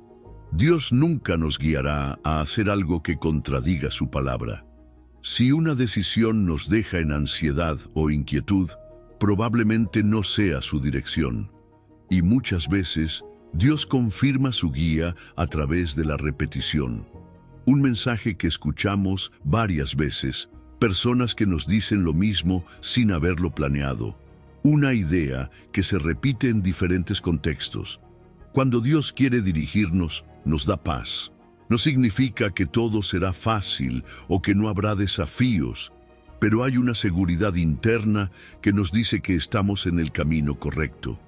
Dios nunca nos guiará a hacer algo que contradiga su palabra. Si una decisión nos deja en ansiedad o inquietud, probablemente no sea su dirección. Y muchas veces, Dios confirma su guía a través de la repetición. Un mensaje que escuchamos varias veces, personas que nos dicen lo mismo sin haberlo planeado. Una idea que se repite en diferentes contextos. Cuando Dios quiere dirigirnos, nos da paz. No significa que todo será fácil o que no habrá desafíos, pero hay una seguridad interna que nos dice que estamos en el camino correcto.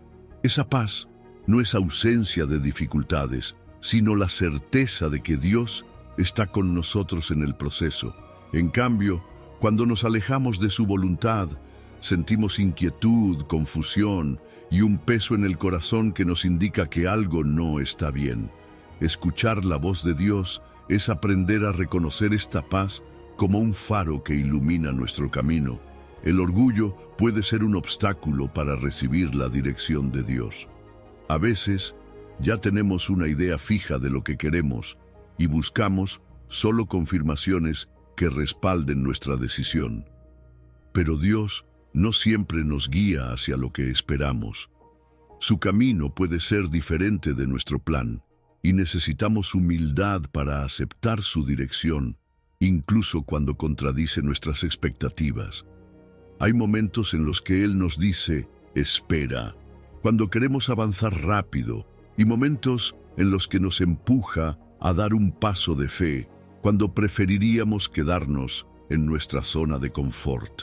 Esa paz no es ausencia de dificultades, sino la certeza de que Dios está con nosotros en el proceso. En cambio, cuando nos alejamos de su voluntad, sentimos inquietud, confusión y un peso en el corazón que nos indica que algo no está bien. Escuchar la voz de Dios es aprender a reconocer esta paz como un faro que ilumina nuestro camino. El orgullo puede ser un obstáculo para recibir la dirección de Dios. A veces, ya tenemos una idea fija de lo que queremos y buscamos solo confirmaciones que respalden nuestra decisión. Pero Dios no siempre nos guía hacia lo que esperamos. Su camino puede ser diferente de nuestro plan, y necesitamos humildad para aceptar su dirección, incluso cuando contradice nuestras expectativas. Hay momentos en los que Él nos dice, espera, cuando queremos avanzar rápido, y momentos en los que nos empuja a dar un paso de fe, cuando preferiríamos quedarnos en nuestra zona de confort.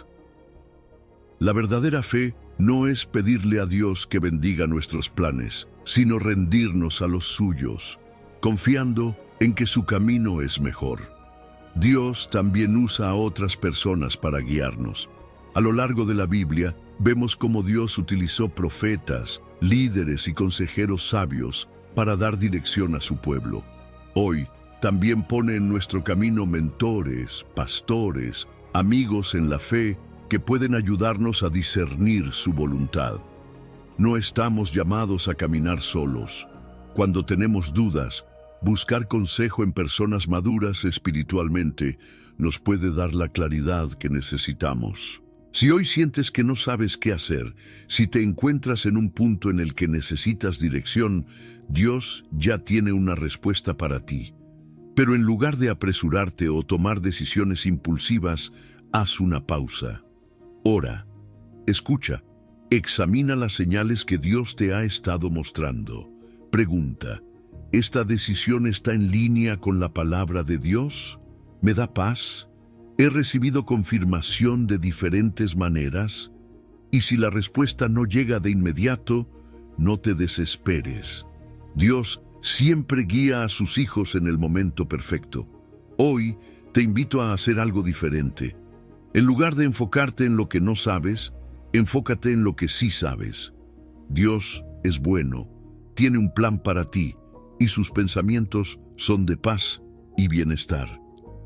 La verdadera fe no es pedirle a Dios que bendiga nuestros planes, sino rendirnos a los suyos, confiando en que su camino es mejor. Dios también usa a otras personas para guiarnos. A lo largo de la Biblia, vemos cómo Dios utilizó profetas, líderes y consejeros sabios para dar dirección a su pueblo. Hoy, también pone en nuestro camino mentores, pastores, amigos en la fe que pueden ayudarnos a discernir su voluntad. No estamos llamados a caminar solos. Cuando tenemos dudas, buscar consejo en personas maduras espiritualmente nos puede dar la claridad que necesitamos. Si hoy sientes que no sabes qué hacer, si te encuentras en un punto en el que necesitas dirección, Dios ya tiene una respuesta para ti. Pero en lugar de apresurarte o tomar decisiones impulsivas, haz una pausa. Ora, escucha, examina las señales que Dios te ha estado mostrando. Pregunta, ¿esta decisión está en línea con la palabra de Dios? ¿Me da paz? ¿He recibido confirmación de diferentes maneras? Y si la respuesta no llega de inmediato, no te desesperes. Dios siempre guía a sus hijos en el momento perfecto. Hoy te invito a hacer algo diferente. En lugar de enfocarte en lo que no sabes, enfócate en lo que sí sabes. Dios es bueno, tiene un plan para ti, y sus pensamientos son de paz y bienestar.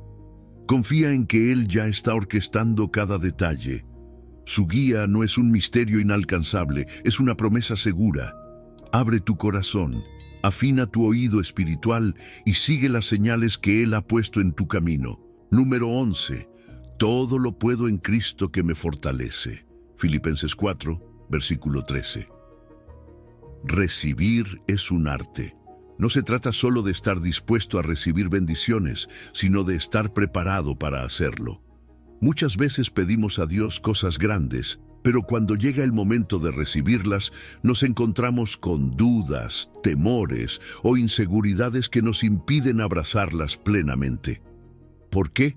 Confía en que Él ya está orquestando cada detalle. Su guía no es un misterio inalcanzable, es una promesa segura. Abre tu corazón, afina tu oído espiritual y sigue las señales que Él ha puesto en tu camino. Número 11. Todo lo puedo en Cristo que me fortalece. Filipenses 4, versículo 13. Recibir es un arte. No se trata solo de estar dispuesto a recibir bendiciones, sino de estar preparado para hacerlo. Muchas veces pedimos a Dios cosas grandes, Pero cuando llega el momento de recibirlas, nos encontramos con dudas, temores o inseguridades que nos impiden abrazarlas plenamente. ¿Por qué?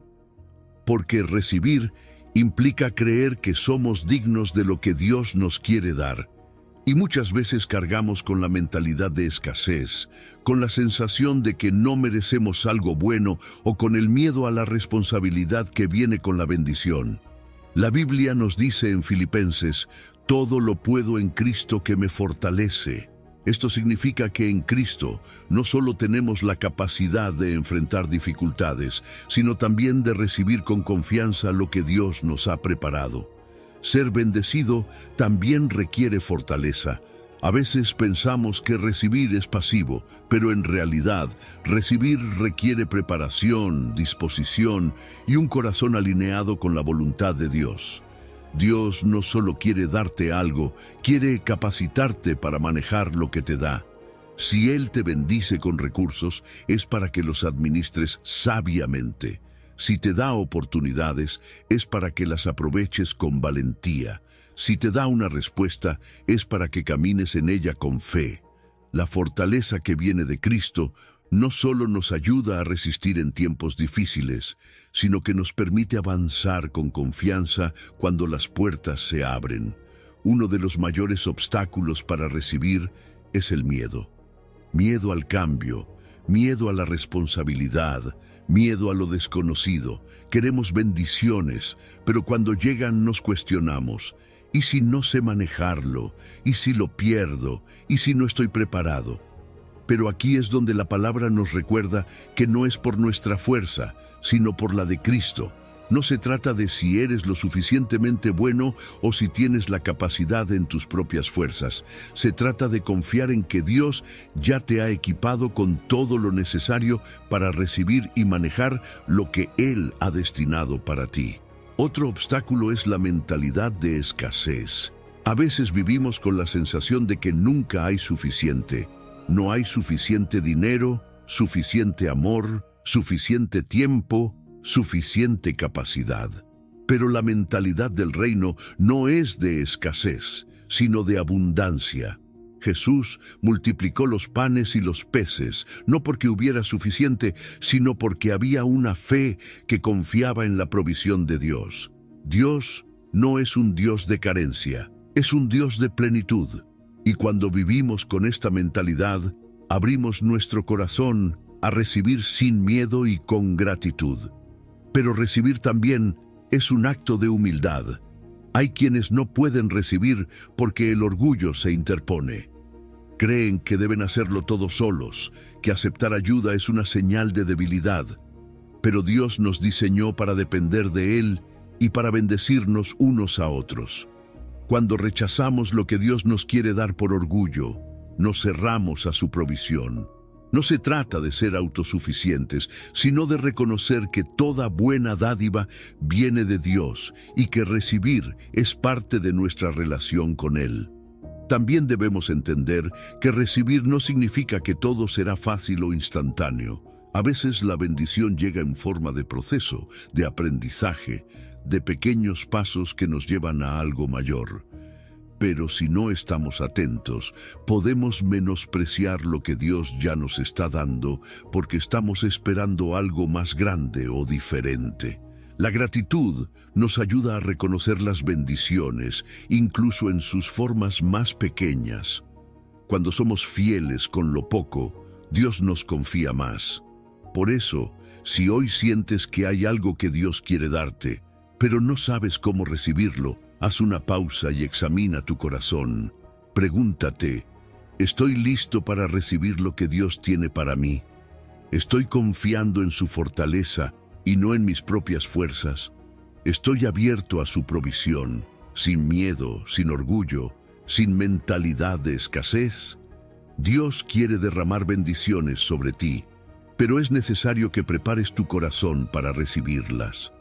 Porque recibir implica creer que somos dignos de lo que Dios nos quiere dar. Y muchas veces cargamos con la mentalidad de escasez, con la sensación de que no merecemos algo bueno o con el miedo a la responsabilidad que viene con la bendición. La Biblia nos dice en Filipenses, todo lo puedo en Cristo que me fortalece. Esto significa que en Cristo no solo tenemos la capacidad de enfrentar dificultades, sino también de recibir con confianza lo que Dios nos ha preparado. Ser bendecido también requiere fortaleza. A veces pensamos que recibir es pasivo, pero en realidad recibir requiere preparación, disposición y un corazón alineado con la voluntad de Dios. Dios no solo quiere darte algo, quiere capacitarte para manejar lo que te da. Si Él te bendice con recursos, es para que los administres sabiamente. Si te da oportunidades, es para que las aproveches con valentía. Si te da una respuesta, es para que camines en ella con fe. La fortaleza que viene de Cristo no solo nos ayuda a resistir en tiempos difíciles, sino que nos permite avanzar con confianza cuando las puertas se abren. Uno de los mayores obstáculos para recibir es el miedo. Miedo al cambio, miedo a la responsabilidad, miedo a lo desconocido. Queremos bendiciones, pero cuando llegan nos cuestionamos. ¿Y si no sé manejarlo? ¿Y si lo pierdo? ¿Y si no estoy preparado? Pero aquí es donde la palabra nos recuerda que no es por nuestra fuerza, sino por la de Cristo. No se trata de si eres lo suficientemente bueno o si tienes la capacidad en tus propias fuerzas. Se trata de confiar en que Dios ya te ha equipado con todo lo necesario para recibir y manejar lo que Él ha destinado para ti. Otro obstáculo es la mentalidad de escasez. A veces vivimos con la sensación de que nunca hay suficiente. No hay suficiente dinero, suficiente amor, suficiente tiempo, suficiente capacidad. Pero la mentalidad del reino no es de escasez, sino de abundancia. Jesús multiplicó los panes y los peces, no porque hubiera suficiente, sino porque había una fe que confiaba en la provisión de Dios. Dios no es un Dios de carencia, es un Dios de plenitud. Y cuando vivimos con esta mentalidad, abrimos nuestro corazón a recibir sin miedo y con gratitud. Pero recibir también es un acto de humildad. Hay quienes no pueden recibir porque el orgullo se interpone. Creen que deben hacerlo todos solos, que aceptar ayuda es una señal de debilidad. Pero Dios nos diseñó para depender de Él y para bendecirnos unos a otros. Cuando rechazamos lo que Dios nos quiere dar por orgullo, nos cerramos a su provisión. No se trata de ser autosuficientes, sino de reconocer que toda buena dádiva viene de Dios y que recibir es parte de nuestra relación con Él. También debemos entender que recibir no significa que todo será fácil o instantáneo. A veces la bendición llega en forma de proceso, de aprendizaje, de pequeños pasos que nos llevan a algo mayor. Pero si no estamos atentos, podemos menospreciar lo que Dios ya nos está dando porque estamos esperando algo más grande o diferente. La gratitud nos ayuda a reconocer las bendiciones, incluso en sus formas más pequeñas. Cuando somos fieles con lo poco, Dios nos confía más. Por eso, si hoy sientes que hay algo que Dios quiere darte, pero no sabes cómo recibirlo, haz una pausa y examina tu corazón. Pregúntate, ¿estoy listo para recibir lo que Dios tiene para mí? ¿Estoy confiando en su fortaleza y no en mis propias fuerzas? ¿Estoy abierto a su provisión, sin miedo, sin orgullo, sin mentalidad de escasez? Dios quiere derramar bendiciones sobre ti, pero es necesario que prepares tu corazón para recibirlas.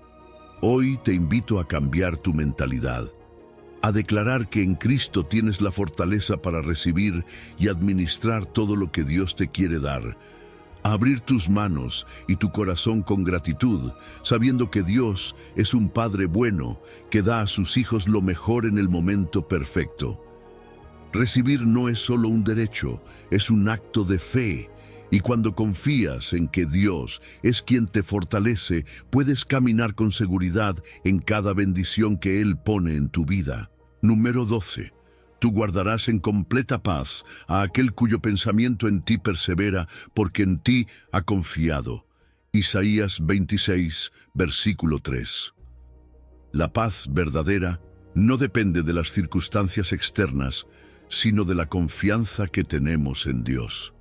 Hoy te invito a cambiar tu mentalidad, a declarar que en Cristo tienes la fortaleza para recibir y administrar todo lo que Dios te quiere dar, a abrir tus manos y tu corazón con gratitud, sabiendo que Dios es un Padre bueno que da a sus hijos lo mejor en el momento perfecto. Recibir no es solo un derecho, es un acto de fe. Y cuando confías en que Dios es quien te fortalece, puedes caminar con seguridad en cada bendición que Él pone en tu vida. Número 12. Tú guardarás en completa paz a aquel cuyo pensamiento en ti persevera, porque en ti ha confiado. Isaías 26, versículo 3. La paz verdadera no depende de las circunstancias externas, sino de la confianza que tenemos en Dios.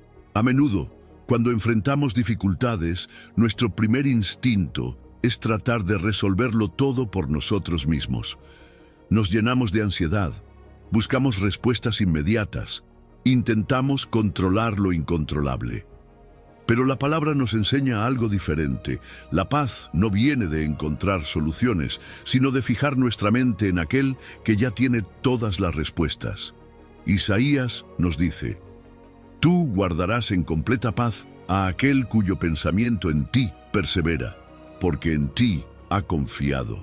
A menudo, cuando enfrentamos dificultades, nuestro primer instinto es tratar de resolverlo todo por nosotros mismos. Nos llenamos de ansiedad, buscamos respuestas inmediatas, intentamos controlar lo incontrolable. Pero la palabra nos enseña algo diferente. La paz no viene de encontrar soluciones, sino de fijar nuestra mente en aquel que ya tiene todas las respuestas. Isaías nos dice: tú guardarás en completa paz a aquel cuyo pensamiento en ti persevera, porque en ti ha confiado.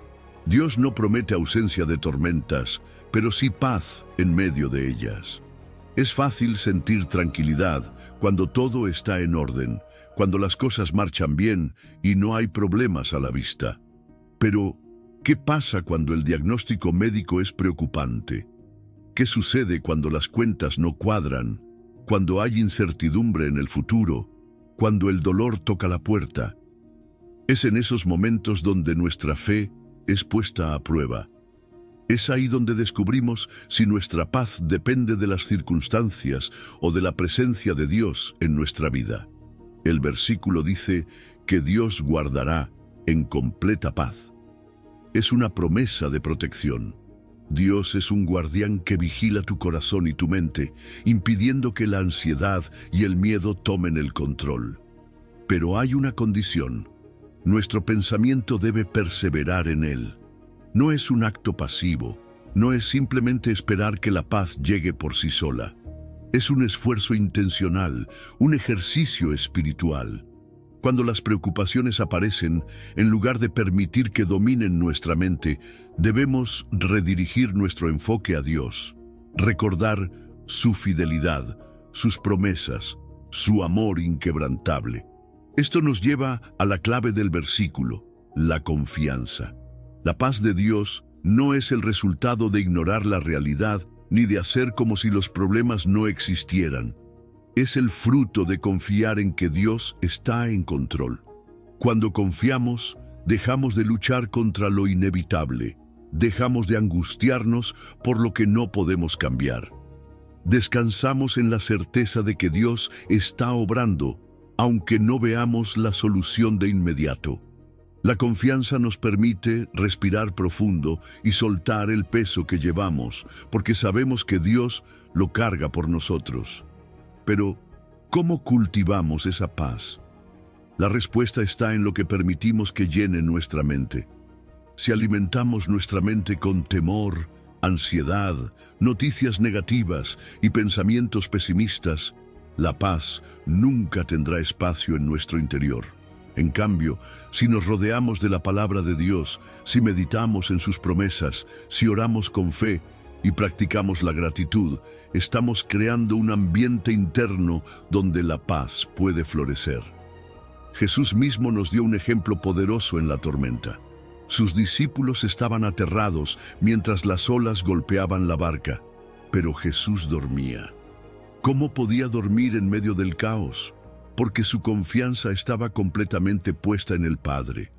Dios no promete ausencia de tormentas, pero sí paz en medio de ellas. Es fácil sentir tranquilidad cuando todo está en orden, cuando las cosas marchan bien y no hay problemas a la vista. Pero, ¿qué pasa cuando el diagnóstico médico es preocupante? ¿Qué sucede cuando las cuentas no cuadran? Cuando hay incertidumbre en el futuro, cuando el dolor toca la puerta. Es en esos momentos donde nuestra fe es puesta a prueba. Es ahí donde descubrimos si nuestra paz depende de las circunstancias o de la presencia de Dios en nuestra vida. El versículo dice que Dios guardará en completa paz. Es una promesa de protección. Dios es un guardián que vigila tu corazón y tu mente, impidiendo que la ansiedad y el miedo tomen el control. Pero hay una condición. Nuestro pensamiento debe perseverar en Él. No es un acto pasivo, no es simplemente esperar que la paz llegue por sí sola. Es un esfuerzo intencional, un ejercicio espiritual. Cuando las preocupaciones aparecen, en lugar de permitir que dominen nuestra mente, debemos redirigir nuestro enfoque a Dios, recordar su fidelidad, sus promesas, su amor inquebrantable. Esto nos lleva a la clave del versículo, la confianza. La paz de Dios no es el resultado de ignorar la realidad ni de hacer como si los problemas no existieran. Es el fruto de confiar en que Dios está en control. Cuando confiamos, dejamos de luchar contra lo inevitable, dejamos de angustiarnos por lo que no podemos cambiar. Descansamos en la certeza de que Dios está obrando, aunque no veamos la solución de inmediato. La confianza nos permite respirar profundo y soltar el peso que llevamos, porque sabemos que Dios lo carga por nosotros. Pero, ¿cómo cultivamos esa paz? La respuesta está en lo que permitimos que llene nuestra mente. Si alimentamos nuestra mente con temor, ansiedad, noticias negativas y pensamientos pesimistas, la paz nunca tendrá espacio en nuestro interior. En cambio, si nos rodeamos de la palabra de Dios, si meditamos en sus promesas, si oramos con fe y practicamos la gratitud, estamos creando un ambiente interno donde la paz puede florecer. Jesús mismo nos dio un ejemplo poderoso en la tormenta. Sus discípulos estaban aterrados mientras las olas golpeaban la barca, pero Jesús dormía. ¿Cómo podía dormir en medio del caos? Porque su confianza estaba completamente puesta en el Padre.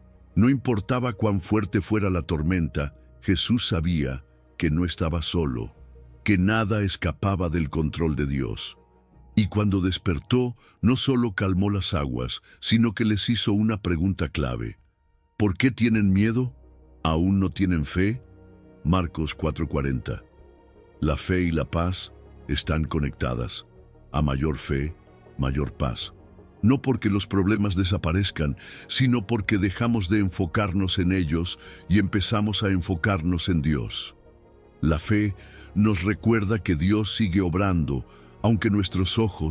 No importaba cuán fuerte fuera la tormenta, Jesús sabía que no estaba solo, que nada escapaba del control de Dios. Y cuando despertó, no solo calmó las aguas, sino que les hizo una pregunta clave. ¿Por qué tienen miedo? ¿Aún no tienen fe? Marcos 4:40. La fe y la paz están conectadas. A mayor fe, mayor paz. No porque los problemas desaparezcan, sino porque dejamos de enfocarnos en ellos y empezamos a enfocarnos en Dios. La fe nos recuerda que Dios sigue obrando, aunque nuestros ojos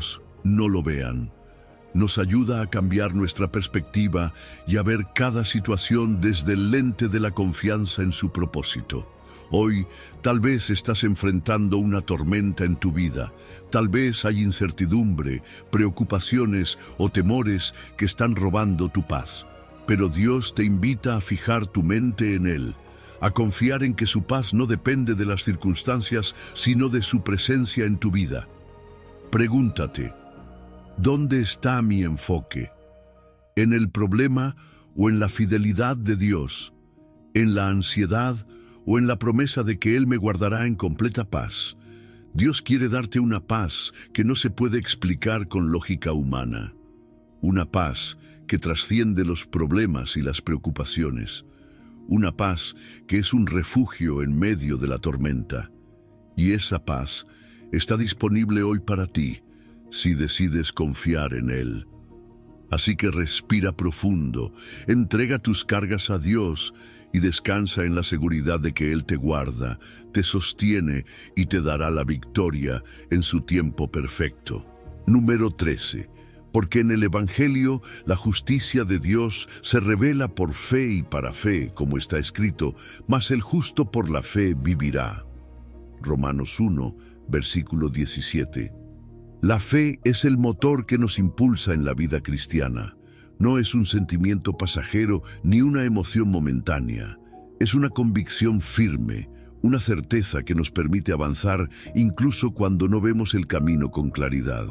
no lo vean. Nos ayuda a cambiar nuestra perspectiva y a ver cada situación desde el lente de la confianza en su propósito. Hoy, tal vez estás enfrentando una tormenta en tu vida. Tal vez hay incertidumbre, preocupaciones o temores que están robando tu paz. Pero Dios te invita a fijar tu mente en Él, a confiar en que su paz no depende de las circunstancias, sino de su presencia en tu vida. Pregúntate, ¿dónde está mi enfoque? ¿En el problema o en la fidelidad de Dios? ¿En la ansiedad o en la promesa de que Él me guardará en completa paz? Dios quiere darte una paz que no se puede explicar con lógica humana. Una paz que trasciende los problemas y las preocupaciones. Una paz que es un refugio en medio de la tormenta. Y esa paz está disponible hoy para ti, si decides confiar en Él. Así que respira profundo, entrega tus cargas a Dios y descansa en la seguridad de que Él te guarda, te sostiene y te dará la victoria en su tiempo perfecto. Número 13. Porque en el Evangelio la justicia de Dios se revela por fe y para fe, como está escrito, mas el justo por la fe vivirá. Romanos 1, versículo 17. La fe es el motor que nos impulsa en la vida cristiana. No es un sentimiento pasajero ni una emoción momentánea. Es una convicción firme, una certeza que nos permite avanzar incluso cuando no vemos el camino con claridad.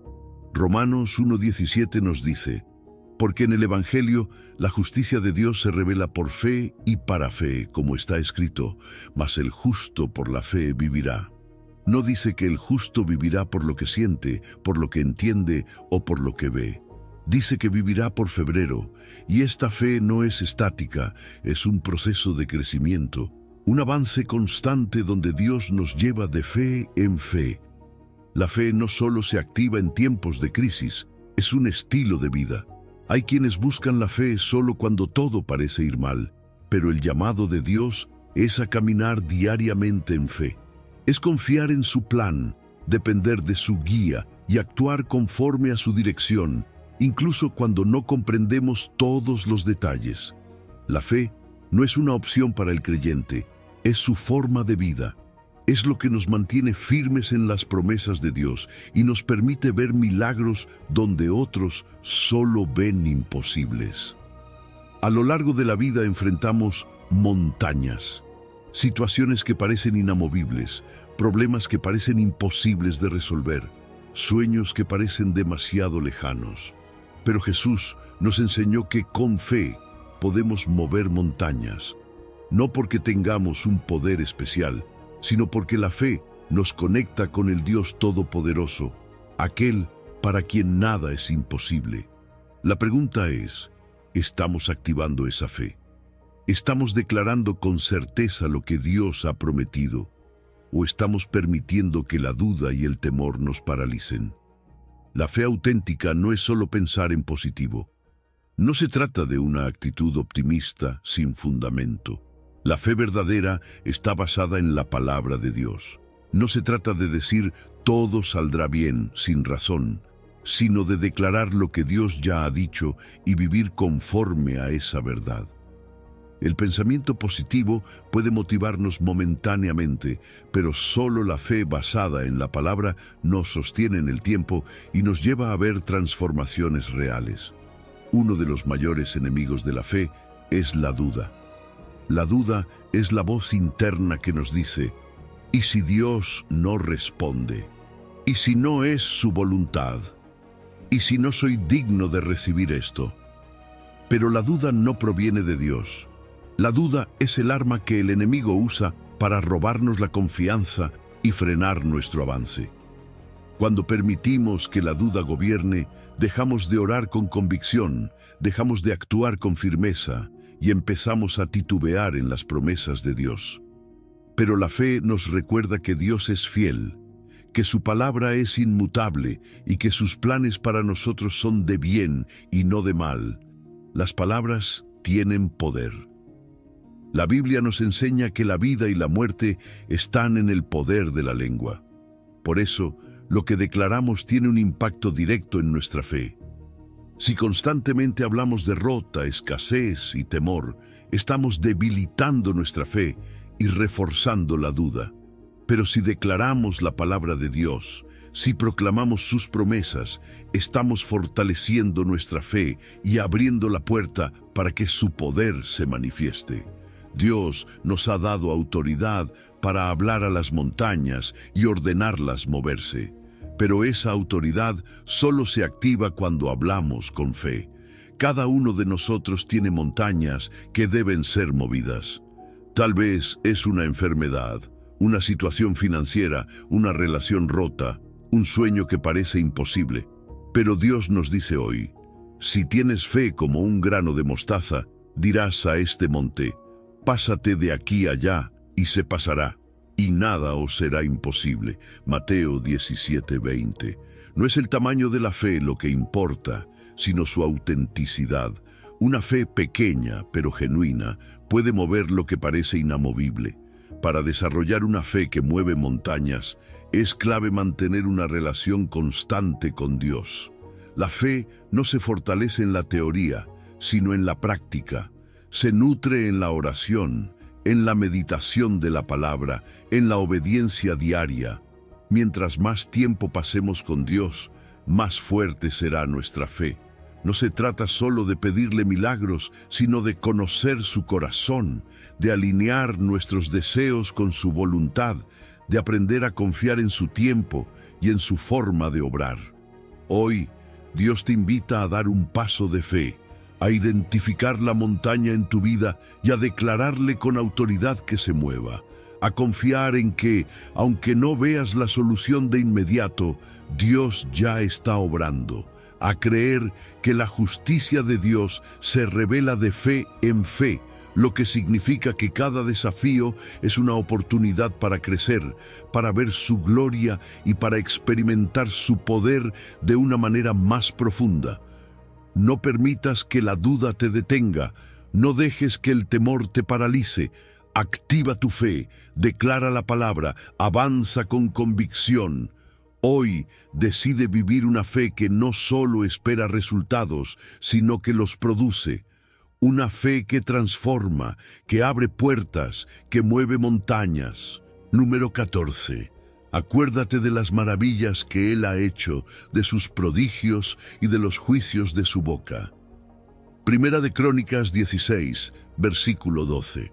Romanos 1:17 nos dice, porque en el Evangelio la justicia de Dios se revela por fe y para fe, como está escrito, mas el justo por la fe vivirá. No dice que el justo vivirá por lo que siente, por lo que entiende o por lo que ve. Dice que vivirá por febrero, y esta fe no es estática, es un proceso de crecimiento, un avance constante donde Dios nos lleva de fe en fe. La fe no solo se activa en tiempos de crisis, es un estilo de vida. Hay quienes buscan la fe solo cuando todo parece ir mal, pero el llamado de Dios es a caminar diariamente en fe. Es confiar en su plan, depender de su guía y actuar conforme a su dirección, incluso cuando no comprendemos todos los detalles. La fe no es una opción para el creyente, es su forma de vida. Es lo que nos mantiene firmes en las promesas de Dios y nos permite ver milagros donde otros solo ven imposibles. A lo largo de la vida enfrentamos montañas, situaciones que parecen inamovibles, problemas que parecen imposibles de resolver, sueños que parecen demasiado lejanos. Pero Jesús nos enseñó que con fe podemos mover montañas, no porque tengamos un poder especial, sino porque la fe nos conecta con el Dios Todopoderoso, aquel para quien nada es imposible. La pregunta es, ¿estamos activando esa fe? ¿Estamos declarando con certeza lo que Dios ha prometido? ¿O estamos permitiendo que la duda y el temor nos paralicen? La fe auténtica no es solo pensar en positivo. No se trata de una actitud optimista sin fundamento. La fe verdadera está basada en la palabra de Dios. No se trata de decir todo saldrá bien sin razón, sino de declarar lo que Dios ya ha dicho y vivir conforme a esa verdad. El pensamiento positivo puede motivarnos momentáneamente, pero solo la fe basada en la palabra nos sostiene en el tiempo y nos lleva a ver transformaciones reales. Uno de los mayores enemigos de la fe es la duda. La duda es la voz interna que nos dice, ¿y si Dios no responde? ¿Y si no es su voluntad? ¿Y si no soy digno de recibir esto? Pero la duda no proviene de Dios. La duda es el arma que el enemigo usa para robarnos la confianza y frenar nuestro avance. Cuando permitimos que la duda gobierne, dejamos de orar con convicción, dejamos de actuar con firmeza y empezamos a titubear en las promesas de Dios. Pero la fe nos recuerda que Dios es fiel, que su palabra es inmutable y que sus planes para nosotros son de bien y no de mal. Las palabras tienen poder. La Biblia nos enseña que la vida y la muerte están en el poder de la lengua. Por eso, lo que declaramos tiene un impacto directo en nuestra fe. Si constantemente hablamos derrota, escasez y temor, estamos debilitando nuestra fe y reforzando la duda. Pero si declaramos la palabra de Dios, si proclamamos sus promesas, estamos fortaleciendo nuestra fe y abriendo la puerta para que su poder se manifieste. Dios nos ha dado autoridad para hablar a las montañas y ordenarlas moverse. Pero esa autoridad solo se activa cuando hablamos con fe. Cada uno de nosotros tiene montañas que deben ser movidas. Tal vez es una enfermedad, una situación financiera, una relación rota, un sueño que parece imposible. Pero Dios nos dice hoy, si tienes fe como un grano de mostaza, dirás a este monte, pásate de aquí allá y se pasará, y nada os será imposible. Mateo 17:20. No es el tamaño de la fe lo que importa, sino su autenticidad. Una fe pequeña pero genuina puede mover lo que parece inamovible. Para desarrollar una fe que mueve montañas, es clave mantener una relación constante con Dios. La fe no se fortalece en la teoría, sino en la práctica. Se nutre en la oración, en la meditación de la palabra, en la obediencia diaria. Mientras más tiempo pasemos con Dios, más fuerte será nuestra fe. No se trata solo de pedirle milagros, sino de conocer su corazón, de alinear nuestros deseos con su voluntad, de aprender a confiar en su tiempo y en su forma de obrar. Hoy, Dios te invita a dar un paso de fe, a identificar la montaña en tu vida y a declararle con autoridad que se mueva, a confiar en que, aunque no veas la solución de inmediato, Dios ya está obrando, a creer que la justicia de Dios se revela de fe en fe, lo que significa que cada desafío es una oportunidad para crecer, para ver su gloria y para experimentar su poder de una manera más profunda. No permitas que la duda te detenga, no dejes que el temor te paralice. Activa tu fe, declara la palabra, avanza con convicción. Hoy decide vivir una fe que no solo espera resultados, sino que los produce. Una fe que transforma, que abre puertas, que mueve montañas. Número 14. Acuérdate de las maravillas que Él ha hecho, de sus prodigios y de los juicios de su boca. Primera de Crónicas 16, versículo 12.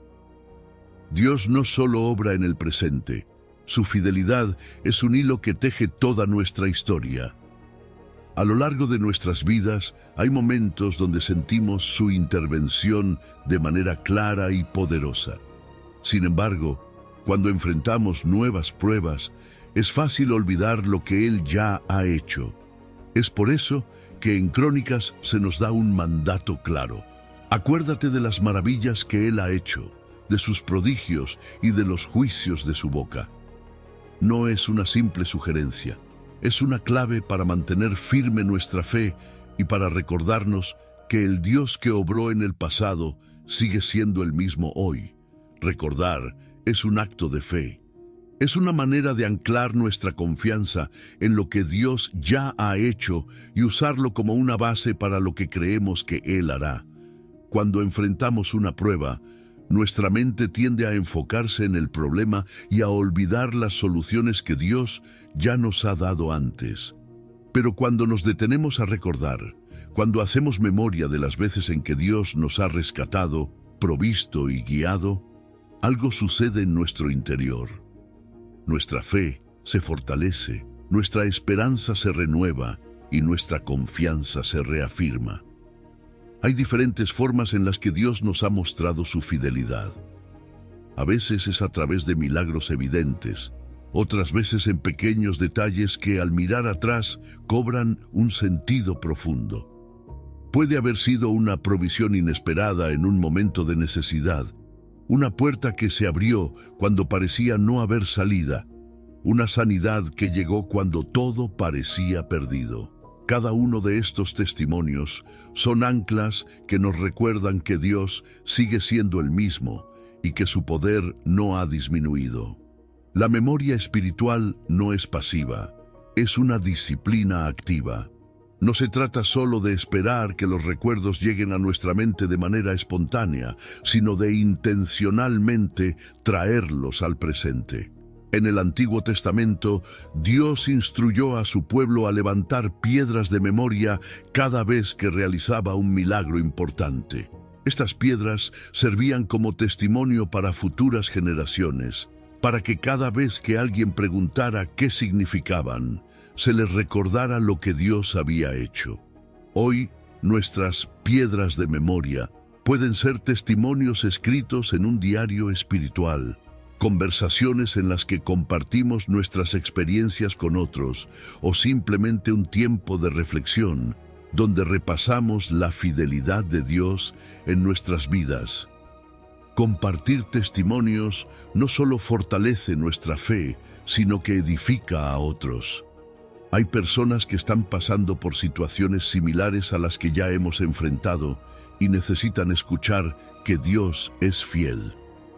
Dios no solo obra en el presente, su fidelidad es un hilo que teje toda nuestra historia. A lo largo de nuestras vidas hay momentos donde sentimos su intervención de manera clara y poderosa. Sin embargo, cuando enfrentamos nuevas pruebas, es fácil olvidar lo que Él ya ha hecho. Es por eso que en Crónicas se nos da un mandato claro. Acuérdate de las maravillas que Él ha hecho, de sus prodigios y de los juicios de su boca. No es una simple sugerencia. Es una clave para mantener firme nuestra fe y para recordarnos que el Dios que obró en el pasado sigue siendo el mismo hoy. Recordar es un acto de fe. Es una manera de anclar nuestra confianza en lo que Dios ya ha hecho y usarlo como una base para lo que creemos que Él hará. Cuando enfrentamos una prueba, nuestra mente tiende a enfocarse en el problema y a olvidar las soluciones que Dios ya nos ha dado antes. Pero cuando nos detenemos a recordar, cuando hacemos memoria de las veces en que Dios nos ha rescatado, provisto y guiado, algo sucede en nuestro interior. Nuestra fe se fortalece, nuestra esperanza se renueva y nuestra confianza se reafirma. Hay diferentes formas en las que Dios nos ha mostrado su fidelidad. A veces es a través de milagros evidentes, otras veces en pequeños detalles que al mirar atrás cobran un sentido profundo. Puede haber sido una provisión inesperada en un momento de necesidad, una puerta que se abrió cuando parecía no haber salida, una sanidad que llegó cuando todo parecía perdido. Cada uno de estos testimonios son anclas que nos recuerdan que Dios sigue siendo el mismo y que su poder no ha disminuido. La memoria espiritual no es pasiva, es una disciplina activa. No se trata solo de esperar que los recuerdos lleguen a nuestra mente de manera espontánea, sino de intencionalmente traerlos al presente. En el Antiguo Testamento, Dios instruyó a su pueblo a levantar piedras de memoria cada vez que realizaba un milagro importante. Estas piedras servían como testimonio para futuras generaciones, para que cada vez que alguien preguntara qué significaban, se les recordara lo que Dios había hecho. Hoy, nuestras piedras de memoria pueden ser testimonios escritos en un diario espiritual, conversaciones en las que compartimos nuestras experiencias con otros, o simplemente un tiempo de reflexión donde repasamos la fidelidad de Dios en nuestras vidas. Compartir testimonios no solo fortalece nuestra fe, sino que edifica a otros. Hay personas que están pasando por situaciones similares a las que ya hemos enfrentado y necesitan escuchar que Dios es fiel.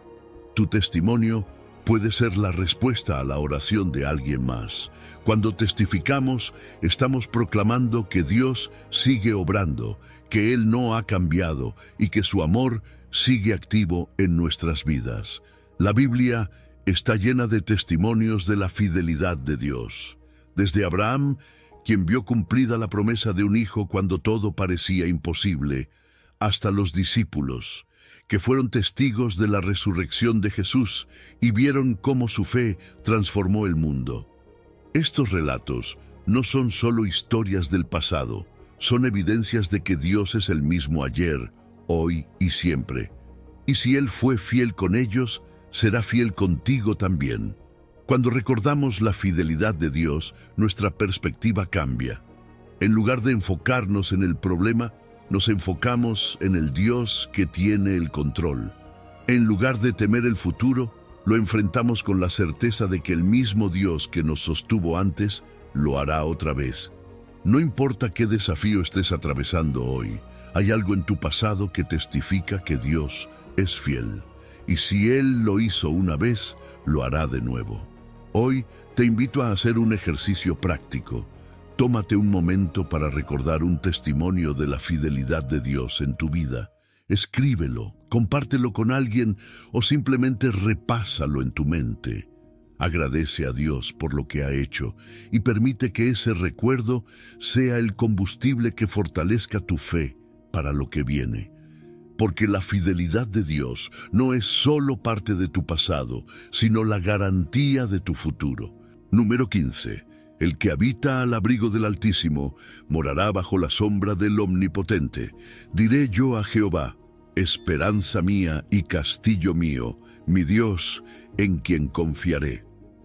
Tu testimonio puede ser la respuesta a la oración de alguien más. Cuando testificamos, estamos proclamando que Dios sigue obrando, que Él no ha cambiado y que su amor sigue activo en nuestras vidas. La Biblia está llena de testimonios de la fidelidad de Dios. Desde Abraham, quien vio cumplida la promesa de un hijo cuando todo parecía imposible, hasta los discípulos, que fueron testigos de la resurrección de Jesús y vieron cómo su fe transformó el mundo. Estos relatos no son solo historias del pasado, son evidencias de que Dios es el mismo ayer, hoy y siempre. Y si Él fue fiel con ellos, será fiel contigo también. Cuando recordamos la fidelidad de Dios, nuestra perspectiva cambia. En lugar de enfocarnos en el problema, nos enfocamos en el Dios que tiene el control. En lugar de temer el futuro, lo enfrentamos con la certeza de que el mismo Dios que nos sostuvo antes, lo hará otra vez. No importa qué desafío estés atravesando hoy, hay algo en tu pasado que testifica que Dios es fiel. Y si Él lo hizo una vez, lo hará de nuevo. Hoy te invito a hacer un ejercicio práctico. Tómate un momento para recordar un testimonio de la fidelidad de Dios en tu vida. Escríbelo, compártelo con alguien o simplemente repásalo en tu mente. Agradece a Dios por lo que ha hecho y permite que ese recuerdo sea el combustible que fortalezca tu fe para lo que viene. Porque la fidelidad de Dios no es solo parte de tu pasado, sino la garantía de tu futuro. Número 15. El que habita al abrigo del Altísimo morará bajo la sombra del Omnipotente. Diré yo a Jehová, esperanza mía y castillo mío, mi Dios, en quien confiaré.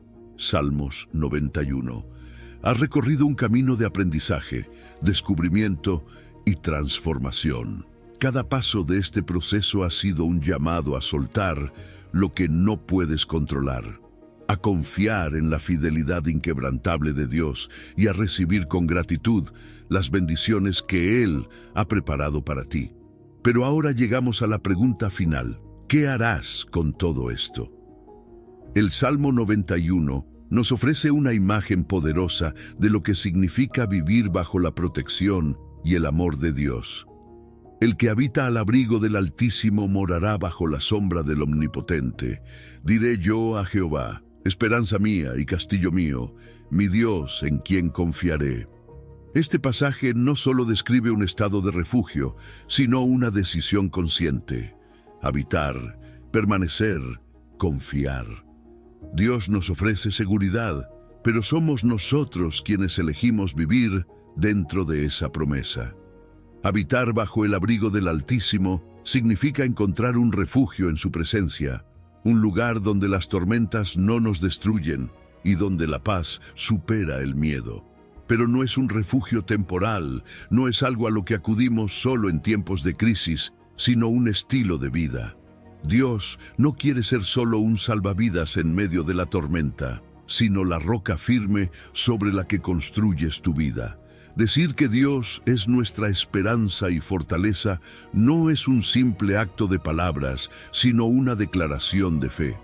Salmos 91. Has recorrido un camino de aprendizaje, descubrimiento y transformación. Cada paso de este proceso ha sido un llamado a soltar lo que no puedes controlar, a confiar en la fidelidad inquebrantable de Dios y a recibir con gratitud las bendiciones que Él ha preparado para ti. Pero ahora llegamos a la pregunta final. ¿Qué harás con todo esto? El Salmo 91 nos ofrece una imagen poderosa de lo que significa vivir bajo la protección y el amor de Dios. El que habita al abrigo del Altísimo morará bajo la sombra del Omnipotente. Diré yo a Jehová, esperanza mía y castillo mío, mi Dios en quien confiaré. Este pasaje no solo describe un estado de refugio, sino una decisión consciente. Habitar, permanecer, confiar. Dios nos ofrece seguridad, pero somos nosotros quienes elegimos vivir dentro de esa promesa. Habitar bajo el abrigo del Altísimo significa encontrar un refugio en su presencia, un lugar donde las tormentas no nos destruyen y donde la paz supera el miedo. Pero no es un refugio temporal, no es algo a lo que acudimos solo en tiempos de crisis, sino un estilo de vida. Dios no quiere ser solo un salvavidas en medio de la tormenta, sino la roca firme sobre la que construyes tu vida. Decir que Dios es nuestra esperanza y fortaleza no es un simple acto de palabras, sino una declaración de fe.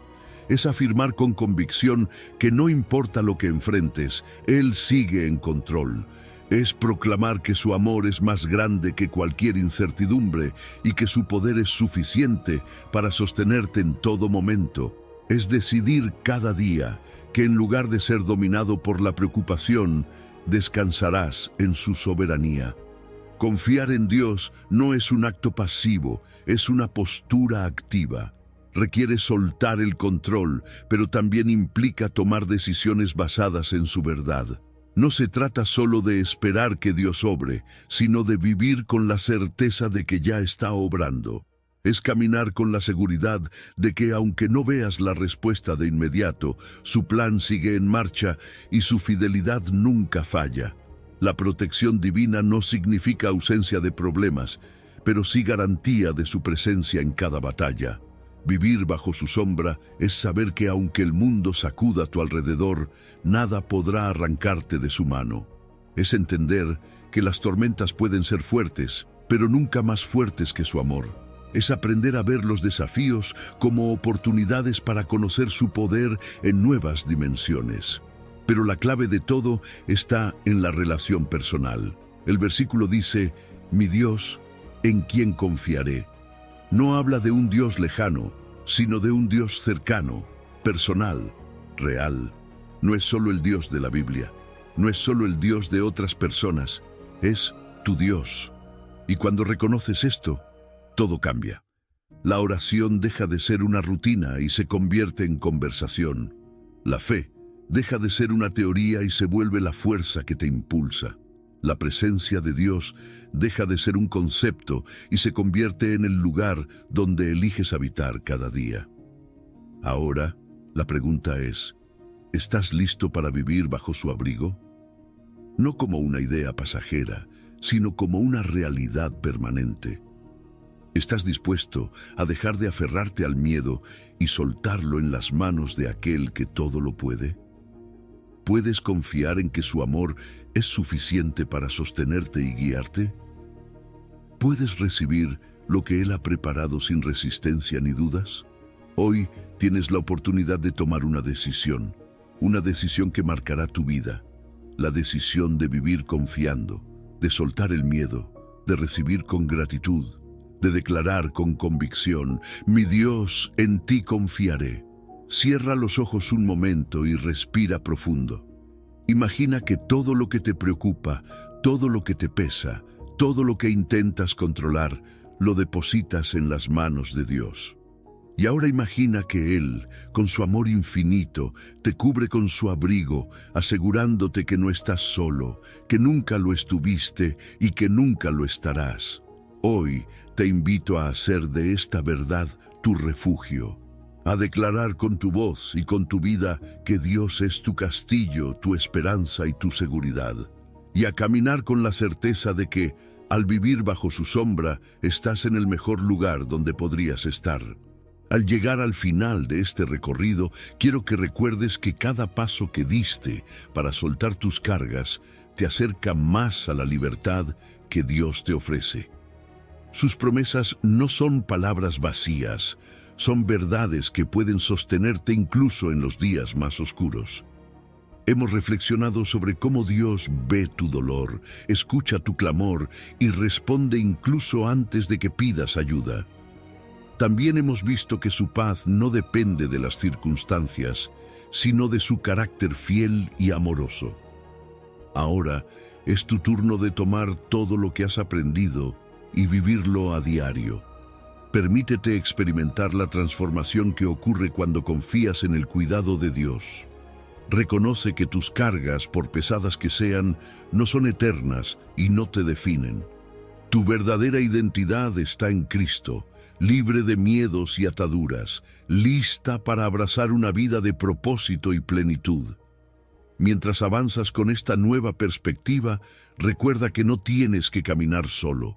Es afirmar con convicción que no importa lo que enfrentes, Él sigue en control. Es proclamar que su amor es más grande que cualquier incertidumbre y que su poder es suficiente para sostenerte en todo momento. Es decidir cada día que en lugar de ser dominado por la preocupación, descansarás en su soberanía. Confiar en Dios no es un acto pasivo, es una postura activa. Requiere soltar el control, pero también implica tomar decisiones basadas en su verdad. No se trata solo de esperar que Dios obre, sino de vivir con la certeza de que ya está obrando. Es caminar con la seguridad de que aunque no veas la respuesta de inmediato, su plan sigue en marcha y su fidelidad nunca falla. La protección divina no significa ausencia de problemas, pero sí garantía de su presencia en cada batalla. Vivir bajo su sombra es saber que aunque el mundo sacuda a tu alrededor, nada podrá arrancarte de su mano. Es entender que las tormentas pueden ser fuertes, pero nunca más fuertes que su amor. Es aprender a ver los desafíos como oportunidades para conocer su poder en nuevas dimensiones. Pero la clave de todo está en la relación personal. El versículo dice, «Mi Dios, ¿en quién confiaré?». No habla de un Dios lejano, sino de un Dios cercano, personal, real. No es solo el Dios de la Biblia, no es solo el Dios de otras personas, es tu Dios. Y cuando reconoces esto, todo cambia. La oración deja de ser una rutina y se convierte en conversación. La fe deja de ser una teoría y se vuelve la fuerza que te impulsa. La presencia de Dios deja de ser un concepto y se convierte en el lugar donde eliges habitar cada día. Ahora, la pregunta es, ¿estás listo para vivir bajo su abrigo? No como una idea pasajera, sino como una realidad permanente. ¿Estás dispuesto a dejar de aferrarte al miedo y soltarlo en las manos de aquel que todo lo puede? ¿Puedes confiar en que su amor es suficiente para sostenerte y guiarte? ¿Puedes recibir lo que Él ha preparado sin resistencia ni dudas? Hoy tienes la oportunidad de tomar una decisión que marcará tu vida, la decisión de vivir confiando, de soltar el miedo, de recibir con gratitud, de declarar con convicción, «Mi Dios, en ti confiaré». Cierra los ojos un momento y respira profundo. Imagina que todo lo que te preocupa, todo lo que te pesa, todo lo que intentas controlar, lo depositas en las manos de Dios. Y ahora imagina que Él, con su amor infinito, te cubre con su abrigo, asegurándote que no estás solo, que nunca lo estuviste y que nunca lo estarás. Hoy te invito a hacer de esta verdad tu refugio, a declarar con tu voz y con tu vida que Dios es tu castillo, tu esperanza y tu seguridad, y a caminar con la certeza de que, al vivir bajo su sombra, estás en el mejor lugar donde podrías estar. Al llegar al final de este recorrido, quiero que recuerdes que cada paso que diste para soltar tus cargas te acerca más a la libertad que Dios te ofrece. Sus promesas no son palabras vacías, son verdades que pueden sostenerte incluso en los días más oscuros. Hemos reflexionado sobre cómo Dios ve tu dolor, escucha tu clamor y responde incluso antes de que pidas ayuda. También hemos visto que su paz no depende de las circunstancias, sino de su carácter fiel y amoroso. Ahora es tu turno de tomar todo lo que has aprendido y vivirlo a diario. Permítete experimentar la transformación que ocurre cuando confías en el cuidado de Dios. Reconoce que tus cargas, por pesadas que sean, no son eternas y no te definen. Tu verdadera identidad está en Cristo, libre de miedos y ataduras, lista para abrazar una vida de propósito y plenitud. Mientras avanzas con esta nueva perspectiva, recuerda que no tienes que caminar solo.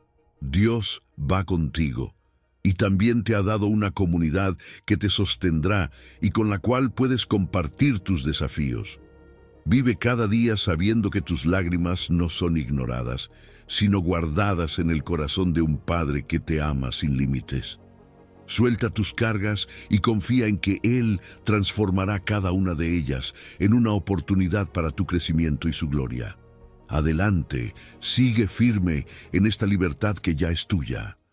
Dios va contigo y también te ha dado una comunidad que te sostendrá y con la cual puedes compartir tus desafíos. Vive cada día sabiendo que tus lágrimas no son ignoradas, sino guardadas en el corazón de un Padre que te ama sin límites. Suelta tus cargas y confía en que Él transformará cada una de ellas en una oportunidad para tu crecimiento y su gloria. Adelante, sigue firme en esta libertad que ya es tuya.